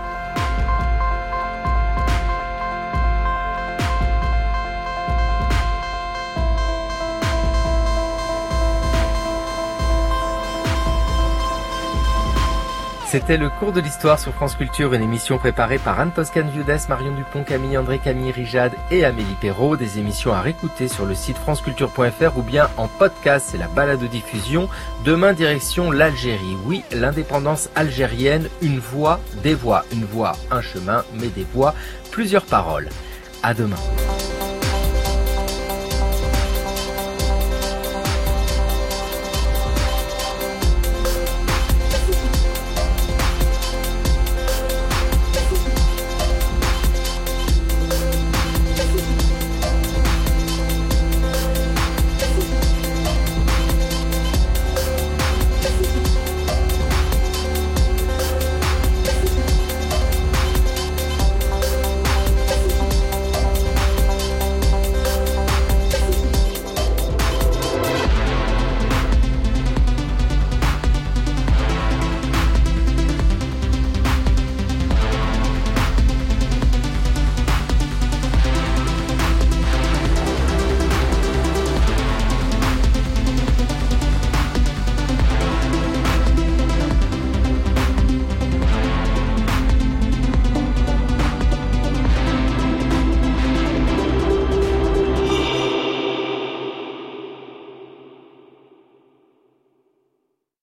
C'était le cours de l'histoire sur France Culture, une émission préparée par Anne Toscane-Viudès, Marion Dupont, Camille André, Camille Rijade et Amélie Perrault. Des émissions à réécouter sur le site franceculture point f r ou bien en podcast, c'est la balado-diffusion. Demain, direction l'Algérie. Oui, l'indépendance algérienne, une voix, des voix, une voix, un chemin, mais des voix, plusieurs paroles. À demain.